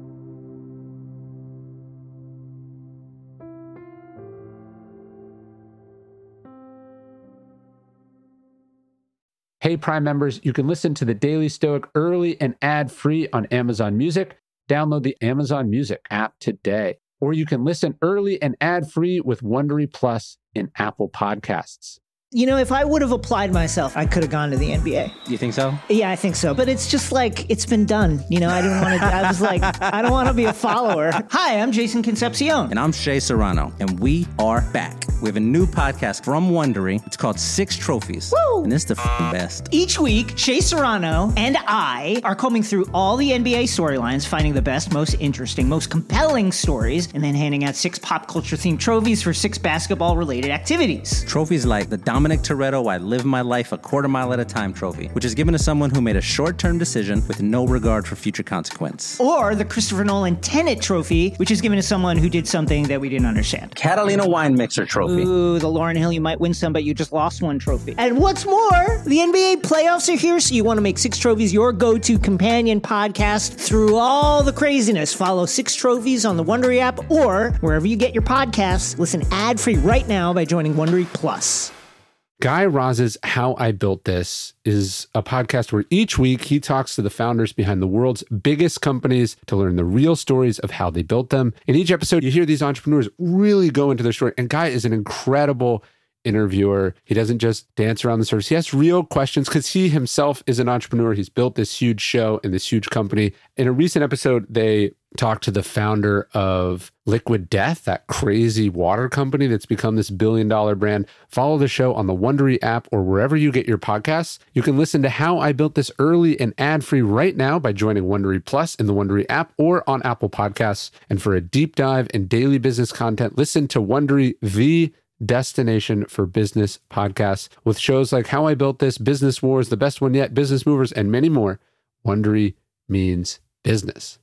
Hey, Prime members, you can listen to The Daily Stoic early and ad-free on Amazon Music. Download the Amazon Music app today. Or you can listen early and ad-free with Wondery Plus in Apple Podcasts. You know, if I would have applied myself, I could have gone to the N B A. You think so? Yeah, I think so. But it's just like, it's been done. You know, I didn't want to, I was like, I don't want to be a follower. Hi, I'm Jason Concepcion. And I'm Shea Serrano. And we are back. We have a new podcast from Wondery. It's called Six Trophies. Woo! And it's the f***ing best. Each week, Shea Serrano and I are combing through all the N B A storylines, finding the best, most interesting, most compelling stories, and then handing out six pop culture themed trophies for six basketball related activities. Trophies like the Dominic Toretto I Live My Life a Quarter Mile at a Time trophy, which is given to someone who made a short-term decision with no regard for future consequence. Or the Christopher Nolan Tenet trophy, which is given to someone who did something that we didn't understand. Catalina Wine Mixer trophy. Ooh, the Lauryn Hill, you might win some, but you just lost one trophy. And what's more, the N B A playoffs are here, so you want to make Six Trophies your go-to companion podcast through all the craziness. Follow Six Trophies on the Wondery app or wherever you get your podcasts. Listen ad-free right now by joining Wondery Plus. Guy Raz's How I Built This is a podcast where each week he talks to the founders behind the world's biggest companies to learn the real stories of how they built them. In each episode, you hear these entrepreneurs really go into their story. And Guy is an incredible interviewer. He doesn't just dance around the surface. He asks real questions because he himself is an entrepreneur. He's built this huge show and this huge company. In a recent episode, they talked to the founder of Liquid Death, that crazy water company that's become this billion dollar brand. Follow the show on the Wondery app or wherever you get your podcasts. You can listen to How I Built This early and ad-free right now by joining Wondery Plus in the Wondery app or on Apple Podcasts. And for a deep dive in daily business content, listen to Wondery, the destination for business podcasts, with shows like How I Built This, Business Wars, The Best One Yet, Business Movers, and many more. Wondery means business.